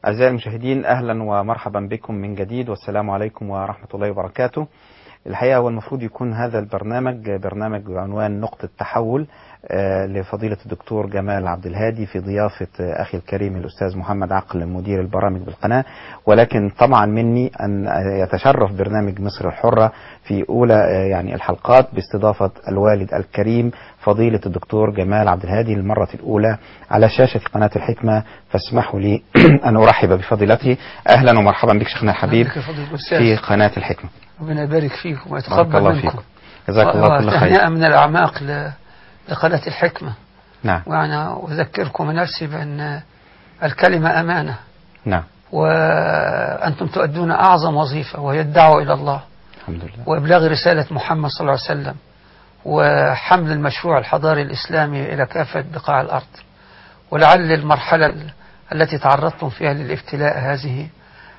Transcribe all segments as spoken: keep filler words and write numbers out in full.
أعزائي المشاهدين، أهلا ومرحبا بكم من جديد، والسلام عليكم ورحمة الله وبركاته. الحقيقة هو المفروض يكون هذا البرنامج برنامج بعنوان نقطة تحول لفضيلة الدكتور جمال عبد الهادي في ضيافة أخي الكريم الأستاذ محمد عقل مدير البرامج بالقناة. ولكن طبعا مني أن يتشرف برنامج مصر الحرة في أولى يعني الحلقات باستضافة الوالد الكريم فضيلة الدكتور جمال عبد الهادي للمرة الأولى على شاشة قناة الحكمة، فاسمحوا لي أن أرحب بفضيلته. أهلا ومرحبا بك شيخنا الحبيب في قناة الحكمة. ربنا يبارك فيكم ويتقبل منكم. فيكم. جزاك الله كل خير. تهنئة من الأعماق لقناة الحكمة. نعم. وأنا أذكركم نفسي بأن الكلمة أمانة. نعم. وأنتم تؤدون أعظم وظيفة وهي الدعوة إلى الله. الحمد لله. وإبلاغ رسالة محمد صلى الله عليه وسلم وحمل المشروع الحضاري الإسلامي إلى كافة بقاع الأرض. ولعل المرحلة التي تعرضتم فيها للابتلاء هذه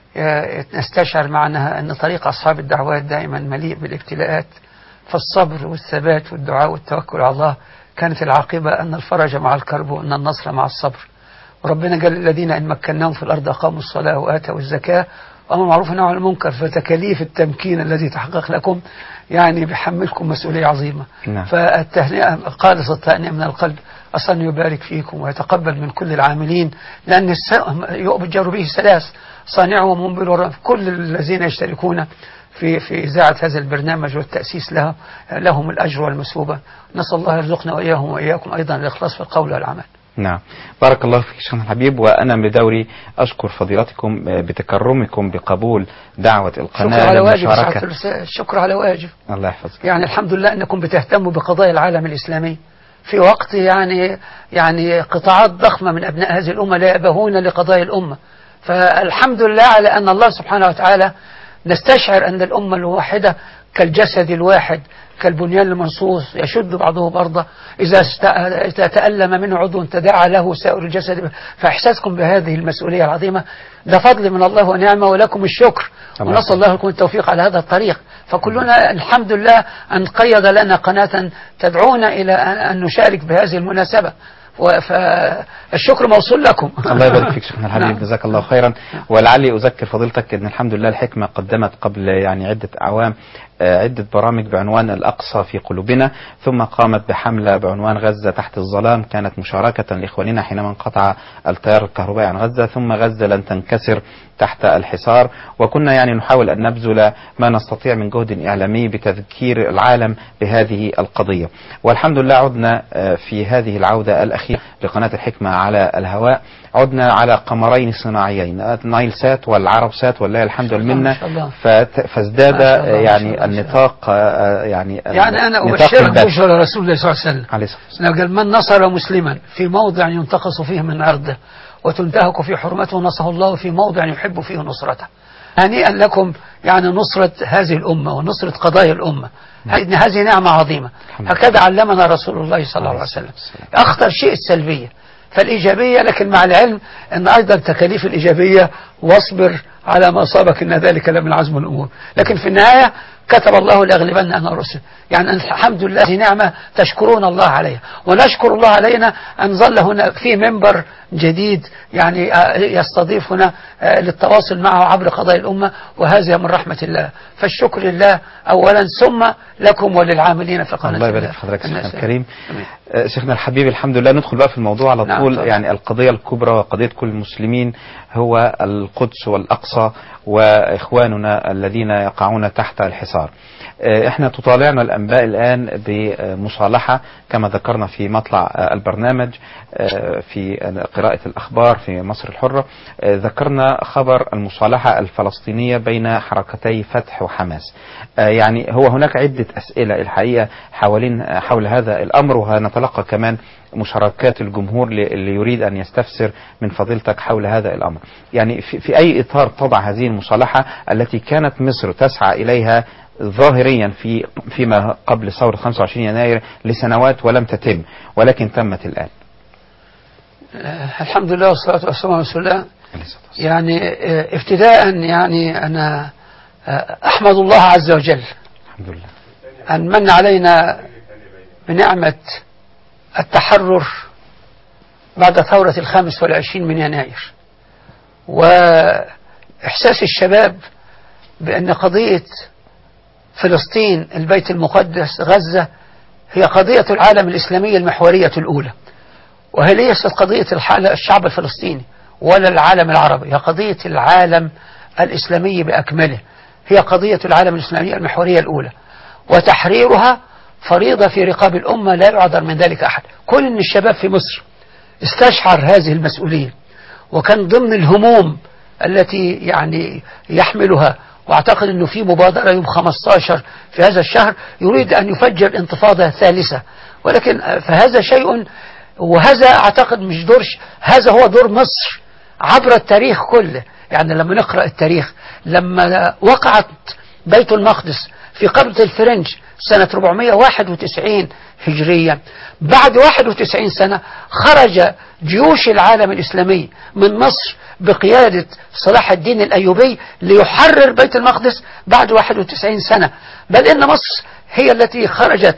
نستشعر معناها أن طريق أصحاب الدعوات دائما مليء بالابتلاءات، فالصبر والثبات والدعاء والتوكل على الله كانت العاقبة أن الفرج مع الكرب وأن النصر مع الصبر. وربنا قال الذين إن مكناهم في الأرض أقاموا الصلاة وآتوا الزكاة وأمروا بالمعروف ونهوا عن المنكر، فتكاليف التمكين الذي تحقق لكم يعني بيحملكم مسؤولية عظيمة. نعم. فالتهنئة خالص التهنئة من القلب، أصلا يبارك فيكم ويتقبل من كل العاملين، لأن يؤجر به ثلاث: صانعه ومنبل، كل الذين يشتركون في في إذاعة هذا البرنامج والتأسيس له لهم الأجر والمثوبة. نسأل الله يرزقنا وإياهم وإياكم أيضا الإخلاص في القول والعمل. نعم. بارك الله فيك شيخنا الحبيب، وأنا بدوري أشكر فضيلتكم بتكرمكم بقبول دعوة القناة شكر على واجب. الشكر على واجب. الله يحفظك. يعني الحمد لله أنكم بتهتموا بقضايا العالم الإسلامي في وقت يعني يعني قطاعات ضخمة من أبناء هذه الأمة لا يبهون لقضايا الأمة. فالحمد لله على أن الله سبحانه وتعالى نستشعر أن الأمة الواحدة كالجسد الواحد كالبنيان المنصوص يشد بعضه بعضا، إذا إذا تألم منه عضو تداعى له سائر الجسد. فإحساسكم بهذه المسؤولية العظيمة ده فضل من الله ونعمة، ولكم الشكر، ونسأل الله لكم التوفيق على هذا الطريق. فكلنا الحمد لله أن قيد لنا قناة تدعونا إلى أن نشارك بهذه المناسبة، فالشكر موصول لكم. الله يبارك فيك شيخنا الحبيب. جزاك الله خيرا. ولعلي أذكر فضيلتك أن الحمد لله الحكمة قدمت قبل يعني عدة أعوام عدة برامج بعنوان الأقصى في قلوبنا، ثم قامت بحملة بعنوان غزة تحت الظلام، كانت مشاركة لإخواننا حينما انقطع التيار الكهربائي عن غزة، ثم غزة لن تنكسر تحت الحصار. وكنا يعني نحاول أن نبذل ما نستطيع من جهد إعلامي بتذكير العالم بهذه القضية. والحمد لله عدنا في هذه العودة الأخيرة لقناة الحكمة على الهواء، عدنا على قمرين صناعيين، نايل سات والعرب سات، والله الحمد لله، فازداد يعني النطاق يعني يعني أنا أبشرك بشرى رسول الله صلى الله عليه وسلم عليه الصلاة والسلام. قال: من نصر مسلما في موضع ينتقص فيه من أرضه وتنتهك في حرمته نصره الله في موضع يحب فيه نصرته. هنيئا لكم يعني نصرة هذه الأمة ونصرة قضايا الأمة. هذه نعمة عظيمة، هكذا علمنا رسول الله صلى الله عليه وسلم. أخطر شيء السلبية، فالإيجابية، لكن مع العلم أن أيضا تكاليف الإيجابية واصبر على ما أصابك إن ذلك لمن عزم الأمور. لكن في النهاية كتب الله لأغلبن أنا الرسل. يعني الحمد لله هذه نعمة تشكرون الله عليها، ونشكر الله علينا أن ظل هنا في منبر جديد يعني يستضيفنا للتواصل معه عبر قضايا الأمة، وهذا من رحمة الله. فالشكر لله أولا، ثم لكم وللعاملين في قناة الله يبارك في حضرتك شيخنا الكريم. شيخنا الحبيب، الحمد لله ندخل بقى في الموضوع على طول. نعم. يعني القضية الكبرى وقضية كل المسلمين هو القدس والأقصى وإخواننا الذين يقعون تحت الحصار. احنا تطالعنا الأنباء الآن بمصالحة كما ذكرنا في مطلع البرنامج في قراءة الأخبار في مصر الحرة، ذكرنا خبر المصالحة الفلسطينية بين حركتي فتح وحماس. يعني هو هناك عدة أسئلة الحقيقة حوالين حول هذا الأمر، وهنتلقى كمان مشاركات الجمهور اللي يريد أن يستفسر من فضيلتك حول هذا الأمر. يعني في, في أي إطار تضع هذه المصالحة التي كانت مصر تسعى إليها ظاهريا في فيما قبل ثورة خمسة وعشرين يناير لسنوات ولم تتم، ولكن تمت الآن؟ الحمد لله والصلاة والسلام على رسول الله. يعني ابتداء يعني أنا أحمد الله عز وجل الحمد لله أن من علينا بنعمة التحرر بعد ثورة الخامس والعشرين من يناير، وإحساس الشباب بأن قضية فلسطين البيت المقدس غزة هي قضية العالم الإسلامي المحورية الأولى، وهي ليست قضية الشعب الفلسطيني ولا العالم العربي، هي قضية العالم الإسلامي بأكمله، هي قضية العالم الإسلامي المحورية الأولى، وتحريرها فريضة في رقاب الأمة لا يعذر من ذلك أحد. كل إن الشباب في مصر استشعر هذه المسؤولية وكان ضمن الهموم التي يعني يحملها، واعتقد انه في مبادرة يوم خمسة عشر في هذا الشهر يريد ان يفجر انتفاضة ثالثة، ولكن فهذا شيء، وهذا اعتقد مش دورش، هذا هو دور مصر عبر التاريخ كله. يعني لما نقرأ التاريخ، لما وقعت بيت المقدس في قبضة الفرنج سنة أربعمائة وواحد وتسعين هجرية، بعد واحد وتسعين سنة خرج جيوش العالم الإسلامي من مصر بقيادة صلاح الدين الأيوبي ليحرر بيت المقدس بعد واحد وتسعين سنة، بل إن مصر هي التي خرجت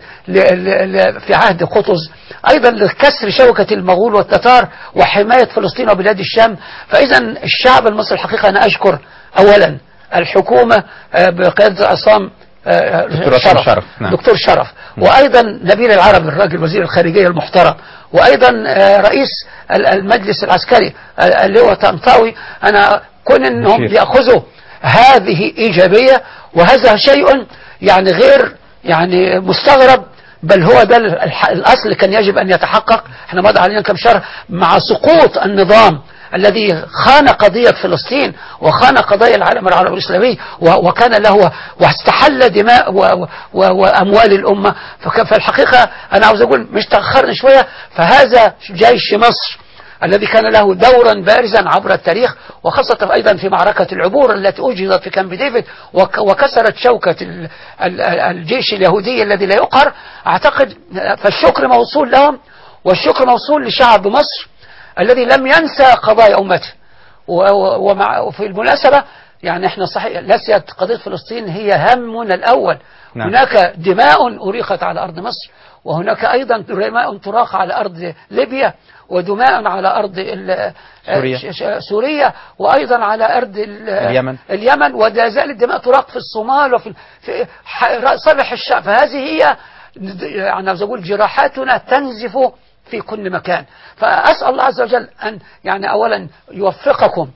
في عهد قطز أيضا لكسر شوكة المغول والتتار وحماية فلسطين وبلاد الشام. فإذا الشعب المصري الحقيقة أنا أشكر أولا الحكومة بقيادة عصام دكتور شرف, شرف. نعم. دكتور شرف، وأيضا نبيل العربي الراجل وزير الخارجية المحترم، وأيضا رئيس المجلس العسكري اللي هو طنطاوي. أنا كون أنهم يأخذوا هذه إيجابية، وهذا شيء يعني غير يعني مستغرب، بل هو ده الأصل كان يجب أن يتحقق. احنا مضى علينا كم شهر مع سقوط النظام الذي خان قضية فلسطين وخان قضايا العالم العربي الإسلامي، وكان له واستحل دماء وأموال الأمة. فالحقيقة أنا عاوز أقول مش تأخرنا شوية، فهذا جيش مصر الذي كان له دورا بارزا عبر التاريخ، وخاصة أيضا في معركة العبور التي أجهضت في كامب ديفيد وكسرت شوكة الجيش اليهودي الذي لا يقهر. أعتقد فالشكر موصول لهم، والشكر موصول لشعب مصر الذي لم ينسى قضايا أمته. وفي المناسبة يعني احنا صحيح ليست قضية فلسطين هي همنا الأول. نعم. هناك دماء أريقت على أرض مصر، وهناك أيضا دماء تراق على أرض ليبيا، ودماء على أرض سوريا, سوريا وأيضا على أرض اليمن, اليمن ولا زالت الدماء تراق في الصومال وفي في صالح الشعب. فهذه هي يعني أقول جراحاتنا تنزف في كل مكان. فأسأل الله عز وجل أن يعني أولا يوفقكم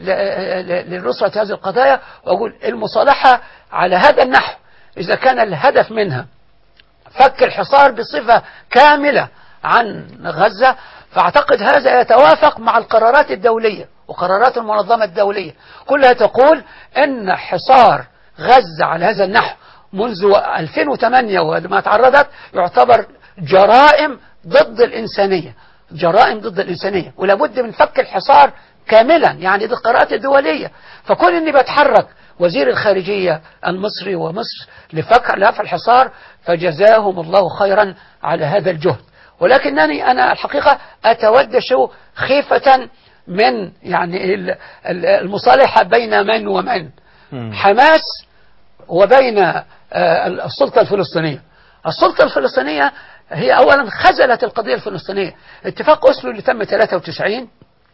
لنصرة هذه القضايا، وأقول المصالحة على هذا النحو إذا كان الهدف منها فك الحصار بصفة كاملة عن غزة، فأعتقد هذا يتوافق مع القرارات الدولية وقرارات المنظمة الدولية كلها تقول أن حصار غزة على هذا النحو منذ ألفين وثمانية وما تعرضت يعتبر جرائم ضد الإنسانية، جرائم ضد الإنسانية، ولا بد من فك الحصار كاملا. يعني دي القرارات الدولية. فكون أني بتحرك وزير الخارجية المصري ومصر لفك لفع الحصار فجزاهم الله خيرا على هذا الجهد. ولكنني أنا الحقيقة أتودش خيفة من يعني المصالحة بين من ومن، حماس وبين السلطة الفلسطينية. السلطة الفلسطينية هي أولا خزلت القضية الفلسطينية. اتفاق أسلو اللي تم ثلاثة وتسعين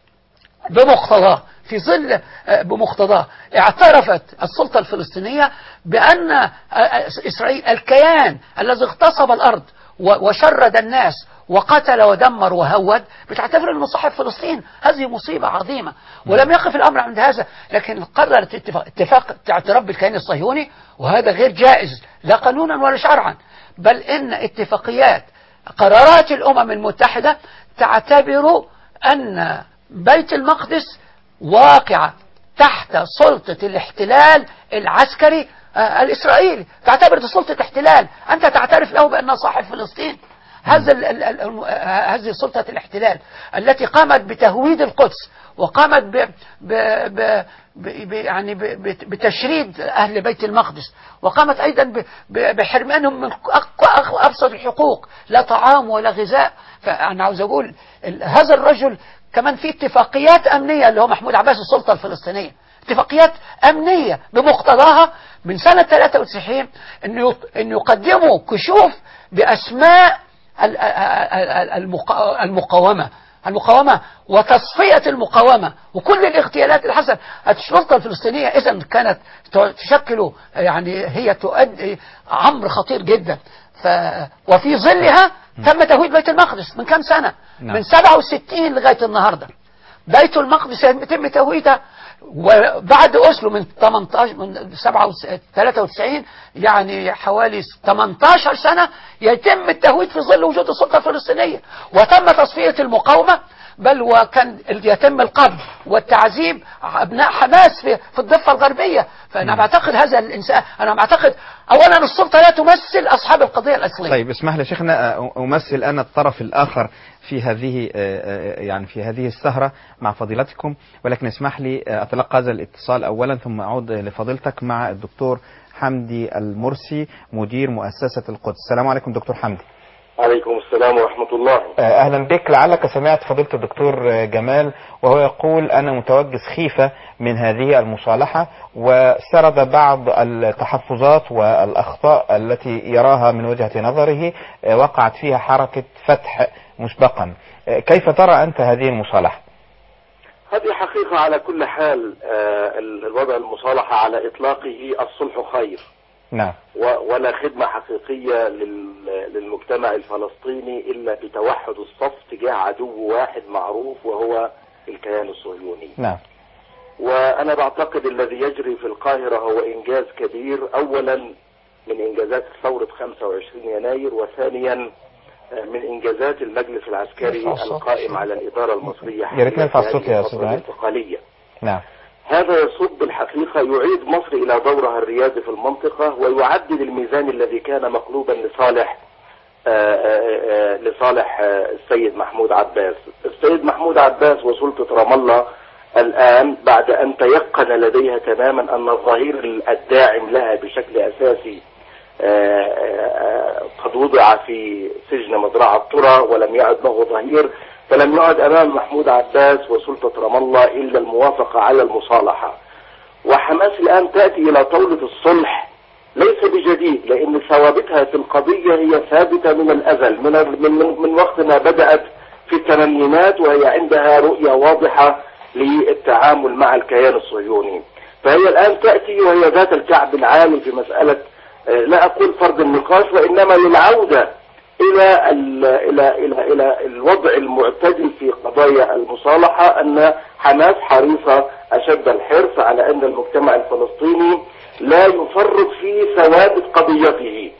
بمقتضاه في ظل بمقتضاه اعترفت السلطة الفلسطينية بأن إسرائيل الكيان الذي اغتصب الأرض وشرد الناس وقتل ودمر وهود بتعتبر أنه صاحب فلسطين. هذه مصيبة عظيمة، ولم يقف الأمر عند هذا، لكن قررت اتفاق, اتفاق اعتراف بالكيان الصهيوني، وهذا غير جائز لا قانونا ولا شرعا، بل إن اتفاقيات قرارات الأمم المتحدة تعتبر أن بيت المقدس واقع تحت سلطة الاحتلال العسكري الإسرائيلي، تعتبر سلطة احتلال، أنت تعترف له بأنه صاحب فلسطين. هذا هذه سلطة الاحتلال التي قامت بتهويد القدس وقامت ب ب ب ب يعني ب بتشريد أهل بيت المقدس، وقامت أيضا بحرمانهم من أبسط الحقوق، لا طعام ولا غذاء. فأنا عاوز أقول هذا الرجل كمان في اتفاقيات أمنية اللي هو محمود عباس السلطة الفلسطينية، اتفاقيات أمنية بمقتضاها من سنة ثلاثة وتسعين أن يقدموا كشوف بأسماء المقاومة المقاومة وتصفية المقاومة وكل الاغتيالات اللي حصلت. الشرطة الفلسطينية إذا كانت تشكل يعني هي تؤدي أمر خطير جدا. ف وفي ظلها تم تهويد بيت المقدس من كام سنة، نعم. من سبعة وستين لغاية النهاردة بيت المقدس يتم تهويدها، وبعد أسلو من ثمانية عشر من ثلاثة وتسعين يعني حوالي ثمانية عشر سنة يتم التهويد في ظل وجود السلطة الفلسطينية، وتم تصفية المقاومة، بل وكان يتم القبض والتعذيب أبناء حماس في, في الضفة الغربية. فأنا بعتقد هذا الإنسان، أنا بعتقد أولا السلطة لا تمثل أصحاب القضية الأصلية. طيب اسمح لي شيخنا أمثل أنا الطرف الآخر في هذه يعني في هذه السهرة مع فضيلتكم، ولكن اسمح لي أتلقى هذا الاتصال أولا ثم أعود لفضيلتك مع الدكتور حمدي المرسي مدير مؤسسة القدس. السلام عليكم دكتور حمدي. عليكم السلام ورحمة الله. أهلا بك. لعلك سمعت فضيلة الدكتور جمال وهو يقول أنا متوجس خيفة من هذه المصالحة، وسرد بعض التحفظات والأخطاء التي يراها من وجهة نظره وقعت فيها حركة فتح مسبقا. كيف ترى أنت هذه المصالحة؟ هذه حقيقة على كل حال. الوضع المصالحة على إطلاقه الصلح خير، نعم، ولا خدمة حقيقية للمجتمع الفلسطيني إلا بتوحد الصف تجاه عدو واحد معروف وهو الكيان الصهيوني، نعم. وأنا بعتقد الذي يجري في القاهرة هو إنجاز كبير، أولا من إنجازات ثورة خمسة وعشرين يناير، وثانيا من إنجازات المجلس العسكري القائم على الإدارة المصرية يا ريت نرفع الصوت يا أستاذ الانتقالية، نعم. هذا يصب الحقيقة يعيد مصر إلى دورها الريادي في المنطقة، ويعدل الميزان الذي كان مقلوبا لصالح آآ آآ لصالح السيد محمود عباس. السيد محمود عباس وسلطة رام الله الآن بعد أن تيقن لديها تماما أن الظهير الداعم لها بشكل أساسي قد وضع في سجن مزرعة طرى ولم يعد له ظهير، فلم يعد أمام محمود عباس وسلطة رام الله إلا الموافقة على المصالحة. وحماس الآن تأتي إلى طاولة الصلح ليس بجديد، لأن ثوابتها في القضية هي ثابتة من الأزل، من, من, من وقت ما بدأت في الثمانينات، وهي عندها رؤية واضحة للتعامل مع الكيان الصهيوني. فهي الآن تأتي وهي ذات الكعب العالي في مسألة لا أقول فرض النقاش، وإنما للعودة إلى إلى إلى إلى الوضع المعتدل في قضايا المصالحة، أن حماس حريصة أشد الحرص على أن المجتمع الفلسطيني لا يفرط في ثوابت قضيته.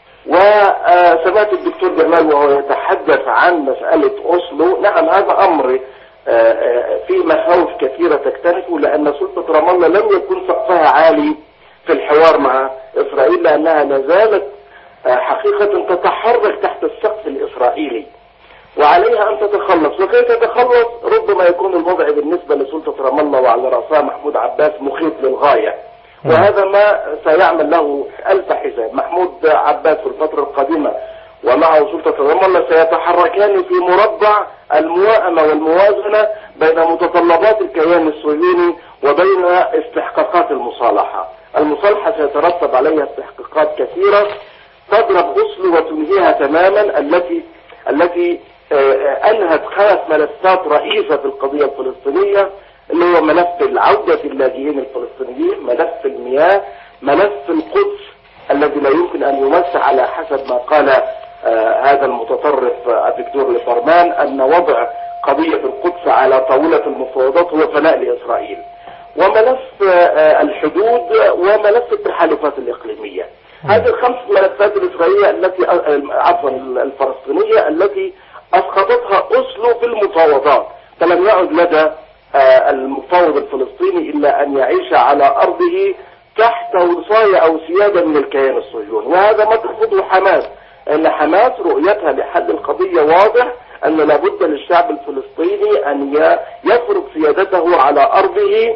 وسمعت الدكتور جمال وهو يتحدث عن مسألة أوسلو، نعم هذا أمر في مخاوف كثيرة تكتنفه، لأن سلطة رام الله لم يكن سقفها عالي في الحوار مع إسرائيل، لأنها لازالت حقيقة تتحرك تحت السقف الإسرائيلي، وعليها أن تتخلص. وكي تتخلص ربما يكون الوضع بالنسبة لسلطة رام الله وعلى رأسها محمود عباس مخيف للغاية، وهذا ما سيعمل له ألف حساب. محمود عباس في الفترة القادمة ومعه سلطة رام الله سيتحركان في مربع الموائمة والموازنة بين متطلبات الكيان الصهيوني وبين استحقاقات المصالحة. المصالحة سيترتب عليها استحقاقات كثيرة تضرب أوسلو وتنهيها تماما، التي التي أنهت خمس ملفات رئيسة في القضية الفلسطينية، اللي هو ملف العودة اللاجئين الفلسطينيين، ملف المياه، ملف القدس الذي لا يمكن أن يمس على حسب ما قال هذا المتطرف الدكتور ليبرمان أن وضع قضية القدس على طاولة المفاوضات هو فناء لإسرائيل، وملف الحدود، وملف التحالفات الإقليمية. هذه الخمس ملفات الإسرائيلية التي عفوا الفلسطينية التي أسقطتها أوسلو في المفاوضات، فلم يعد لدى المفاوض الفلسطيني إلا أن يعيش على أرضه تحت وصاية أو سيادة من الكيان الصهيوني. وهذا ما ترفضه حماس، أن حماس رؤيتها لحل القضية واضح أن لابد للشعب الفلسطيني أن يفرض سيادته على أرضه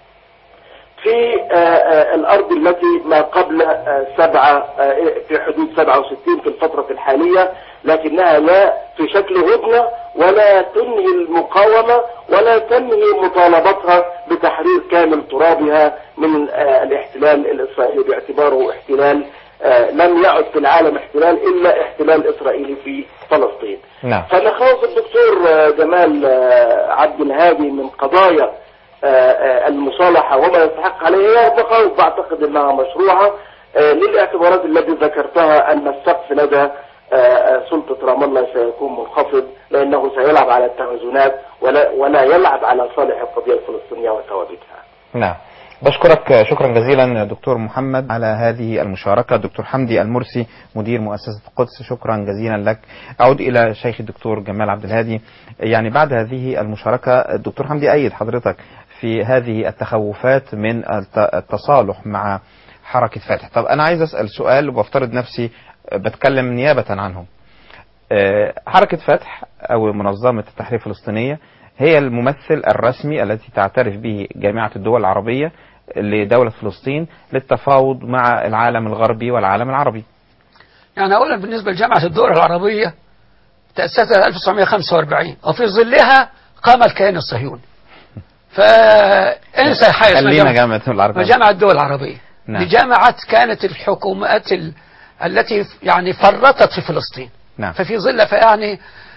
في الأرض التي ما قبل سبعة في حدود سبعة وستين في الفترة الحالية، لكنها لا في شكل هدنة ولا تنهي المقاومة ولا تنهي مطالبتها بتحرير كامل ترابها من الاحتلال الإسرائيلي باعتباره احتلال آه لم يعد في العالم احتلال إلا احتلال إسرائيلي في فلسطين. نعم. فمخاوف الدكتور آه جمال آه عبد الهادي من قضايا آه آه المصالحة وما يستحق عليه هي مخاوف بعتقد أنها مشروعة آه للاعتبارات التي ذكرتها، أن السقف لدى آه سلطة رام الله سيكون منخفض لأنه سيلعب على التوازنات ولا, ولا يلعب على صالح القضية الفلسطينية وثوابتها. نعم. بشكرك شكرا جزيلا دكتور محمد على هذه المشاركة. دكتور حمدي المرسي مدير مؤسسة القدس، شكرا جزيلا لك. أعود إلى شيخ الدكتور جمال عبد الهادي. يعني بعد هذه المشاركة الدكتور حمدي أيد حضرتك في هذه التخوفات من التصالح مع حركة فتح. طب أنا عايز أسأل سؤال وبفترض نفسي بتكلم نيابة عنهم. حركة فتح أو منظمة التحرير الفلسطينية هي الممثل الرسمي التي تعترف به جامعة الدول العربية لدولة فلسطين للتفاوض مع العالم الغربي والعالم العربي. يعني أولا بالنسبة لجامعة الدول العربية تأسست ألف وتسعمائة وخمسة وأربعين وفي ظلها قام الكيان الصهيوني. فانسى حاجة خلينا جامعة الدول العربية. جامعة الدول العربية نعم. لجامعة كانت الحكومات ال... التي يعني فرطت في فلسطين. نعم. ففي ظل فيعني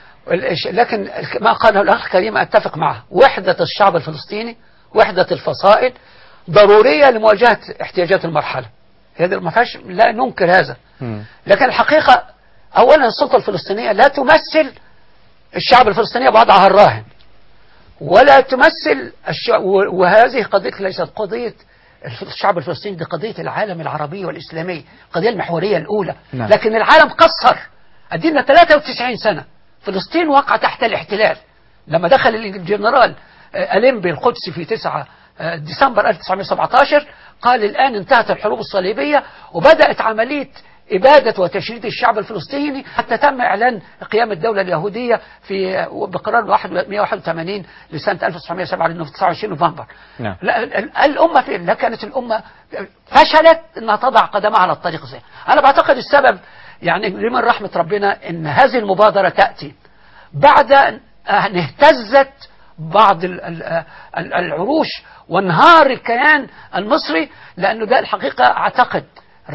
لكن ما قاله الأخ كريم أتفق معه، وحدة الشعب الفلسطيني وحدة الفصائل ضرورية لمواجهة احتياجات المرحلة. هذا ما فيهاش لا ننكر هذا. م. لكن الحقيقة أولا السلطة الفلسطينية لا تمثل الشعب الفلسطيني بوضعها الراهن، ولا تمثل الشعب، وهذه قضية ليست قضية الشعب الفلسطيني، دي قضية العالم العربي والإسلامي، القضية المحورية الأولى. نعم. لكن العالم قصر أدينا ثلاثة وتسعين سنة فلسطين وقع تحت الاحتلال. لما دخل الجنرال أليمبي القدس في تسعة ديسمبر ألف وتسعمائة وسبعة عشر قال الآن انتهت الحروب الصليبية وبدأت عملية إبادة وتشريد الشعب الفلسطيني حتى تم إعلان قيام الدولة اليهودية في بقرار مئة وواحد وثمانين لسنة ألف وتسعمائة وسبعة تسعة وعشرين نوفمبر. نعم. الأمة في لا كانت الأمة فشلت أنها تضع قدمها على الطريق الصحيح. أنا بعتقد السبب يعني لمن رحمة ربنا أن هذه المبادرة تأتي بعد أن اهتزت بعض العروش وانهار الكيان المصري، لأنه ده الحقيقة أعتقد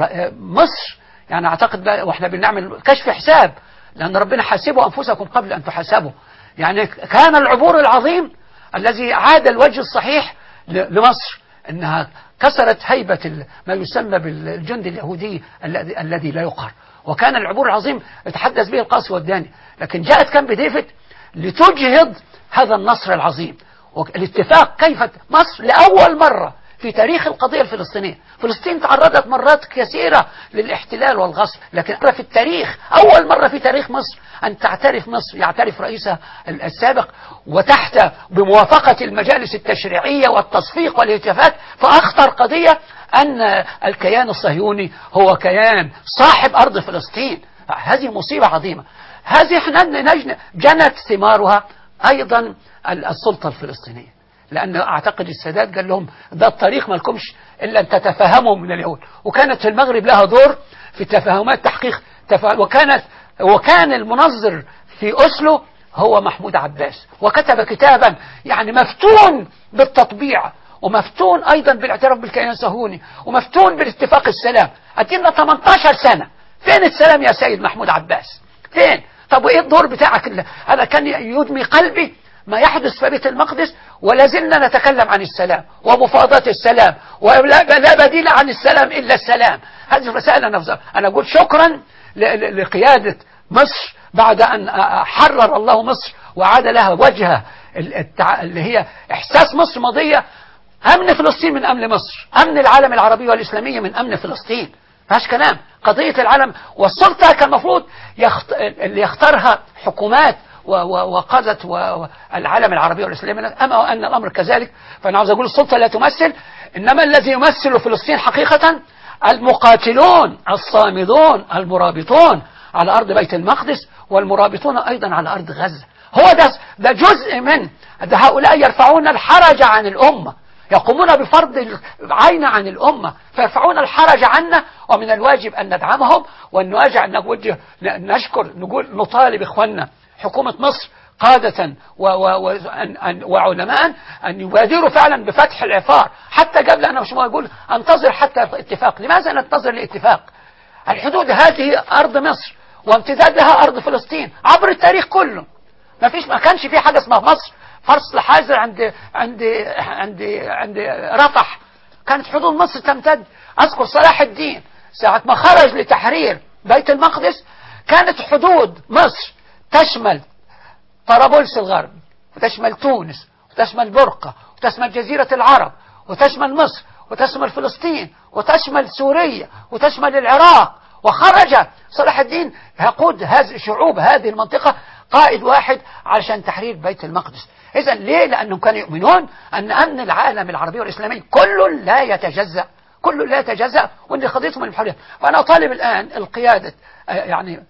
مصر يعني أعتقد وإحنا بنعمل كشف حساب، لأن ربنا حاسبوا أنفسكم قبل أن تحاسبوا. يعني كان العبور العظيم الذي عاد الوجه الصحيح لمصر أنها كسرت هيبة ما يسمى بالجند اليهودي الذي الذي لا يقهر، وكان العبور العظيم يتحدث به القاسي والداني. لكن جاءت كامب ديفيد لتجهض هذا النصر العظيم. والاتفاق كيف مصر لأول مرة في تاريخ القضية الفلسطينية، فلسطين تعرضت مرات كثيرة للاحتلال والغصب، لكن في التاريخ أول مرة في تاريخ مصر أن تعترف مصر، يعترف رئيسها السابق وتحت بموافقة المجالس التشريعية والتصفيق والهتافات، فأخطر قضية أن الكيان الصهيوني هو كيان صاحب أرض فلسطين. هذه مصيبة عظيمة. هذه احنا جنت ثمارها أيضا السلطة الفلسطينية، لأن أعتقد السادات قال لهم ده الطريق ما لكمش إلا أن تتفاهموا من اليهود، وكانت في المغرب لها دور في تفاهمات تحقيق تفاهم، وكانت وكان المنظر في أسلو هو محمود عباس، وكتب كتابا يعني مفتون بالتطبيع ومفتون أيضا بالاعتراف بالكيان الصهيوني ومفتون بالاتفاق السلام. أدينا ثمانية عشر سنة، فين السلام يا سيد محمود عباس؟ فين؟ طب وإيه الدور بتاعك؟ هذا كان يدمي قلبي ما يحدث في بيت المقدس، ولا زلنا نتكلم عن السلام ومفاوضات السلام ولا بديل عن السلام إلا السلام. هذه الرسائل أنا أنا أقول شكرا لقيادة مصر بعد أن حرر الله مصر وعاد لها وجهها اللي هي إحساس مصر ماضية. أمن فلسطين من أمن مصر، أمن العالم العربي والإسلامي من أمن فلسطين، فهاش كلام. قضية العالم والسلطة كان المفروض يخت... اللي يختارها حكومات وقادة والعالم العربي والإسلامي، أما أن الأمر كذلك. فأنا عاوز أقول السلطة لا تمثل، إنما الذي يمثل فلسطين حقيقة المقاتلون الصامدون المرابطون على أرض بيت المقدس والمرابطون أيضا على أرض غزة. هو ده, ده جزء من ده. هؤلاء يرفعون الحرج عن الأمة، يقومون بفرض العين عن الأمة، فيرفعون الحرج عنا، ومن الواجب أن ندعمهم والواجب أن نوجه نشكر نقول نطالب إخواننا حكومة مصر قادة وعلماء أن يبادروا فعلا بفتح العفار حتى قبل. أنا مش ما أقول أنتظر حتى الاتفاق. لماذا ننتظر الاتفاق؟ الحدود هذه أرض مصر وامتداد لها أرض فلسطين عبر التاريخ كله. ما فيش ما كانش في حاجة اسمها مصر فصل حاجر عند عند عند عند رفح. كانت حدود مصر تمتد. أذكر صلاح الدين ساعة ما خرج لتحرير بيت المقدس كانت حدود مصر تشمل طرابلس الغرب وتشمل تونس وتشمل برقة وتشمل جزيرة العرب وتشمل مصر وتشمل فلسطين وتشمل سوريا وتشمل العراق. وخرج صلاح الدين يقود هذه شعوب هذه المنطقة قائد واحد علشان تحرير بيت المقدس. إذن ليه؟ لأنهم كانوا يؤمنون أن أمن العالم العربي والإسلامي كل لا يتجزأ كل لا يتجزأ وأن قضيتهم الحرية. وأنا أطالب الآن القيادة يعني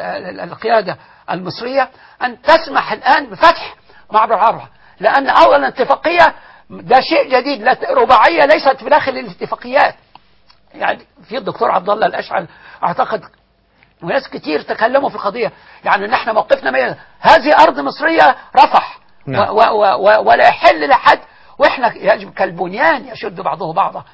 القيادة المصرية أن تسمح الآن بفتح معبر عرفة، لأن أولا اتفاقية ده شيء جديد، لا رباعية ليست في داخل الاتفاقيات. يعني في الدكتور عبد الله الأشعل أعتقد وناس كتير تكلموا في القضية، يعني نحن موقفنا مية. هذه أرض مصرية رفح نعم. و و و ولا يحل لحد، وإحنا يجب كالبنيان يشد بعضه بعضا.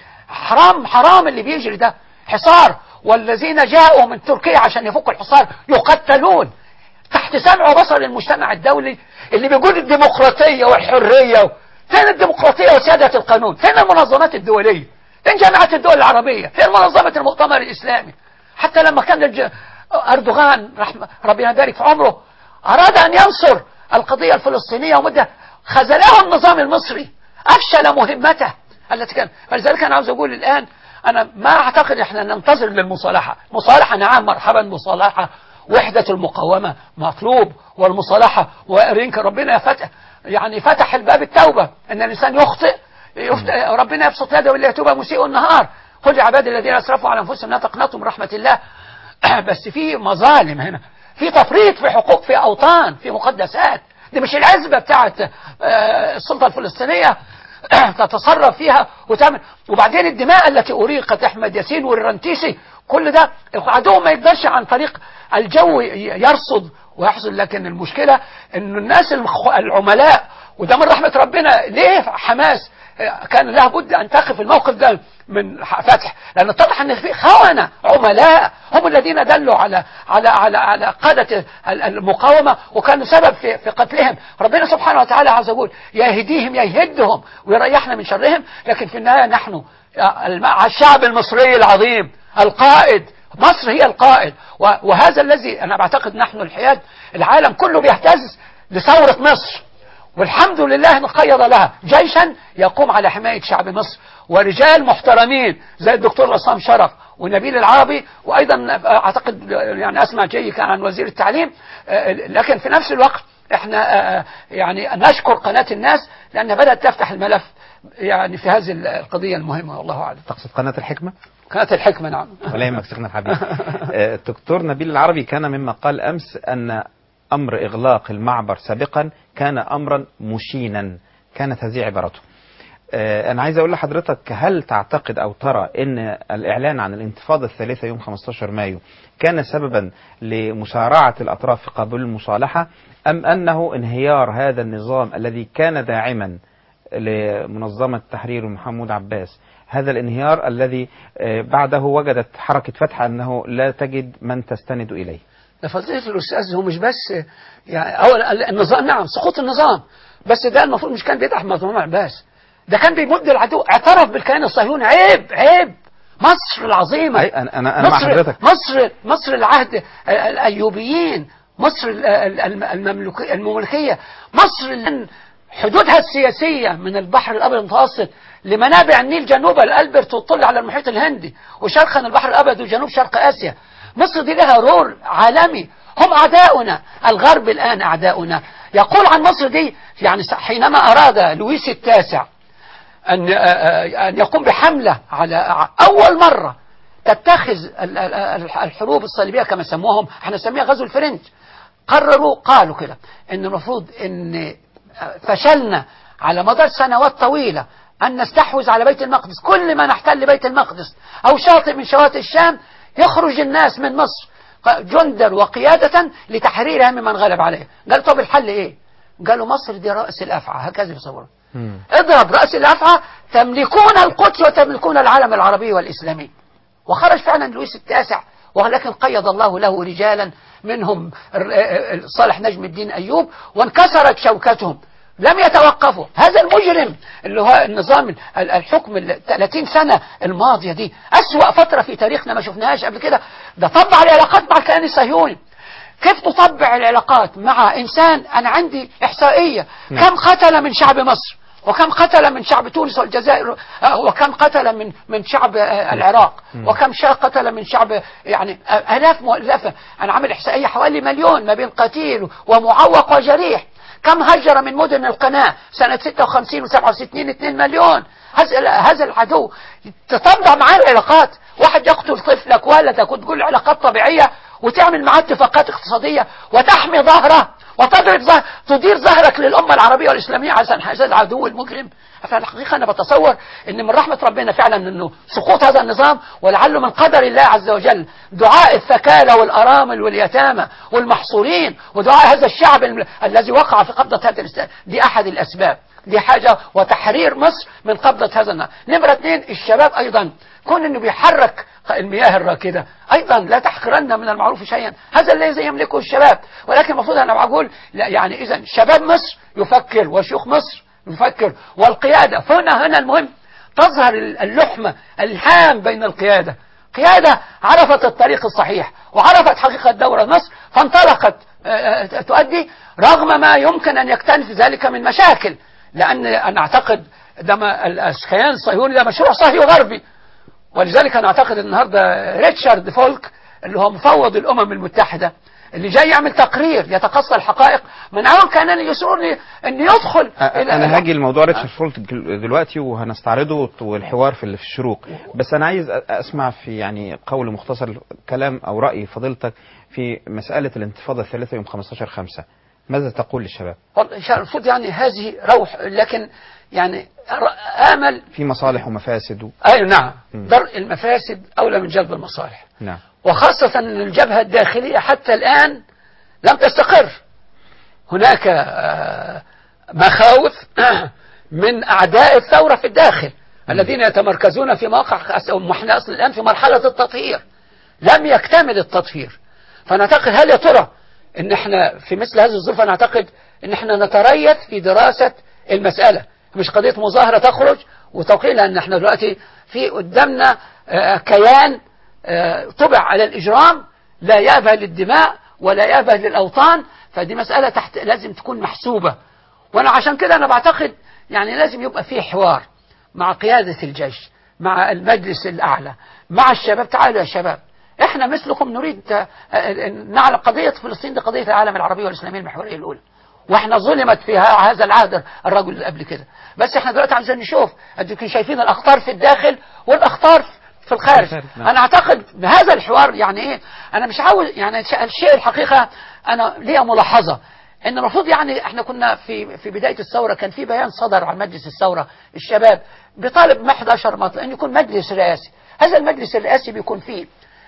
حرام حرام اللي بيجري ده حصار، والذين جاءوا من تركيا عشان يفكوا الحصار يقتلون تحت سمع وبصر المجتمع الدولي اللي بيقول الديمقراطية والحرية. فين الديمقراطية وسيادة القانون؟ فين المنظمات الدولية؟ فين جامعة الدول العربية؟ فين منظمة المؤتمر الإسلامي؟ حتى لما كان أردوغان رحمة ربنا يبارك في عمره أراد أن ينصر القضية الفلسطينية ومدة خذله النظام المصري، أفشل مهمته التي كان. فلذلك أنا عاوز أقول الآن أنا ما أعتقد إحنا ننتظر للمصالحة. مصالحة نعم مرحبا، مصالحة وحدة المقاومة مطلوب، والمصالحة وإرينك ربنا فتح يعني فتح الباب التوبة أن الإنسان يخطئ ربنا يبسط يده واللي يتوب مسيء النهار. قل لعبادي الذين أسرفوا على أنفسهم لا تقنطوا من رحمة الله. بس في مظالم هنا، في تفريط في حقوق، في أوطان، في مقدسات. دي مش العزبة بتاعت السلطة الفلسطينية تتصرف فيها وتعمل. وبعدين الدماء التي أريقت أحمد ياسين والرنتيسي كل ده العدو ما يقدرش عن طريق الجو يرصد ويحصل. لكن المشكلة إن الناس العملاء، وده من رحمة ربنا. ليه حماس كان لها بد أن تقف الموقف ده من فتح؟ لأن اتضح أن في خونة عملاء هم الذين دلوا على على على على قادة المقاومة وكانوا سبب في في قتلهم. ربنا سبحانه وتعالى عز وجل يهديهم يهدهم ويريحنا من شرهم. لكن في النهاية نحن الشعب المصري العظيم القائد، مصر هي القائد، وهذا الذي أنا بعتقد نحن الحياد العالم كله بيهتز لثورة مصر، والحمد لله نقيض لها جيشا يقوم على حماية شعب مصر ورجال محترمين زي الدكتور عصام شرف ونبيل العربي. وأيضا أعتقد يعني أسمع جيد كان عن وزير التعليم. لكن في نفس الوقت احنا يعني نشكر قناة الناس لأنها بدأت تفتح الملف يعني في هذه القضية المهمة. والله أعلم. تقصد قناة الحكمة؟ قناة الحكمة نعم. ولا يهمك شيخنا الحبيب. الدكتور نبيل العربي كان مما قال أمس أن أمر إغلاق المعبر سابقا كان أمرا مشينا، كانت هذه عبارته. أنا عايز أقول لحضرتك، هل تعتقد أو ترى أن الإعلان عن الانتفاضة الثالثة يوم خمسة عشر مايو كان سببا لمسارعة الأطراف في قبول المصالحة، أم أنه انهيار هذا النظام الذي كان داعما لمنظمة التحرير ومحمود عباس، هذا الانهيار الذي بعده وجدت حركة فتح أنه لا تجد من تستند إليه؟ فضيلة الأستاذ هو مش بس يعني أول النظام، نعم سقوط النظام، بس ده المفروض مش كان بيدعم محمود عباس، ده كان بيمد العدو. اعترف بالكيان الصهيوني. عيب عيب. مصر العظيمة، أنا أنا أنا مع حضرتك. مصر مصر العهد الأيوبيين، مصر المملكية، مصر حدودها السياسية من البحر الأبيض المتوسط لمنابع النيل جنوب الألبرت وتطل على المحيط الهندي وشرقا البحر الأبيض وجنوب شرق آسيا. مصر دي لها رول عالمي. هم أعداؤنا، الغرب الآن أعداؤنا. يقول عن مصر دي يعني حينما أراد لويس التاسع أن أن يقوم بحملة على أول مرة تتخذ الحروب الصليبية كما سموهم، احنا نسميها غزو الفرنج، قرروا قالوا كده ان المفروض ان فشلنا على مدار سنوات طويلة أن نستحوذ على بيت المقدس. كل ما نحتل بيت المقدس أو شاطئ من شواطئ الشام يخرج الناس من مصر جندر وقيادة لتحريرها ممن غلب عليها. قال طب الحل إيه؟ قالوا مصر دي رأس الأفعى، هكذا بيصوروا. اضرب رأس الأفعى تملكون القدس وتملكون العالم العربي والإسلامي. وخرج فعلا لويس التاسع، ولكن قيد الله له رجالا منهم صالح نجم الدين أيوب، وانكسرت شوكتهم، لم يتوقفوا. هذا المجرم اللي هو النظام الحكم ثلاثين سنة الماضية دي أسوأ فترة في تاريخنا ما شفناهاش قبل كده. ده طبع العلاقات مع الكيان الصهيوني. كيف تطبع العلاقات مع إنسان؟ أنا عندي إحصائية كم قتل من شعب مصر، وكم قتل من شعب تونس والجزائر، وكم قتل من من شعب العراق، وكم قتل من شعب، يعني آلاف مؤلفة. أنا عامل إحصائية حوالي مليون ما بين قتيل ومعوق وجريح. كم هجر من مدن القناة سنة ستة وخمسين وسبعة وستين؟ اثنين مليون. هذا العدو تطبع معاه العلاقات. واحد يقتل طفلك ولدك وتقول علاقات طبيعية وتعمل معاه اتفاقات اقتصادية وتحمي ظهره وتضرب ظهر تدير ظهرك للأمة العربية والإسلامية عشان هذا العدو المجرم. فالحقيقة أنا بتصور أن من رحمة ربنا فعلا أنه سقوط هذا النظام، ولعله من قدر الله عز وجل دعاء الثكالى والأرامل واليتامى والمحصورين، ودعاء هذا الشعب ال... الذي وقع في قبضة هذا الاستاذ. دي أحد الأسباب، دي حاجة، وتحرير مصر من قبضة هذا النظام. نمرة اثنين، الشباب أيضا كون أنه بيحرك المياه الراكدة أيضا لا تحقرن من المعروف شيئا. هذا الذي يملكه الشباب، ولكن المفروض أنا بقول لا، يعني إذا شباب مصر يفكر وشيوخ مصر يفكر، والقيادة هنا هنا المهم تظهر اللحمة الهام بين القيادة. قيادة عرفت الطريق الصحيح وعرفت حقيقة دورة مصر فانطلقت تؤدي رغم ما يمكن أن يكتنف ذلك من مشاكل، لأن أنا أعتقد ده الكيان الصهيوني ده مشروع صهيوني غربي. ولذلك أنا أعتقد النهاردة ريتشارد فولك اللي هو مفوض الأمم المتحدة اللي جاي يعمل تقرير يتقصى الحقائق، منعهم كان يسروني أن يدخل. أنا هاجي الموضوع ريتشارد فولك دلوقتي وهنستعرضه والحوار في في الشروق، بس أنا عايز أسمع في يعني قول مختصر كلام أو رأي فضيلتك في مسألة الانتفاضة الثالثة يوم خمستاشر خمسة. ماذا تقول للشباب؟ المفروض يعني هذه روح، لكن يعني آمل في مصالح ومفاسد و... أي نعم، درء المفاسد أولى من جلب المصالح. نعم. وخاصة أن الجبهة الداخلية حتى الآن لم تستقر. هناك مخاوف من أعداء الثورة في الداخل الذين يتمركزون في مواقع، ونحن أصلا الآن في مرحلة التطهير، لم يكتمل التطهير. فنعتقد هل يا ترى ان احنا في مثل هذه الظروف، نعتقد ان احنا نتريث في دراسة المسألة، مش قضية مظاهرة تخرج وتوقيع، لان احنا دلوقتي في قدامنا كيان طبع على الإجرام، لا يأبه للدماء ولا يأبه للأوطان. فدي مسألة تحت لازم تكون محسوبة. وانا عشان كده انا بعتقد يعني لازم يبقى فيه حوار مع قيادة الجيش، مع المجلس الأعلى، مع الشباب. تعالوا يا شباب، احنا مثلكم نريد نعلم قضية فلسطين، دي قضية العالم العربي والإسلامي المحورية الأولى، واحنا ظلمت في هذا العهد الرجل اللي قبل كده. بس احنا دلوقتي عايزين نشوف، انتوا شايفين الأخطار في الداخل والأخطار في الخارج. انا اعتقد بهذا الحوار يعني ايه، انا مش عاوز يعني الشيء الحقيقة، انا ليا ملاحظة ان المفروض يعني احنا كنا في في بداية الثورة كان في بيان صدر عن مجلس الثورة الشباب بطالب ما احد عشر مطلب ان يكون مجلس رئاسي. هذا المجلس الرئاسي بيكون فيه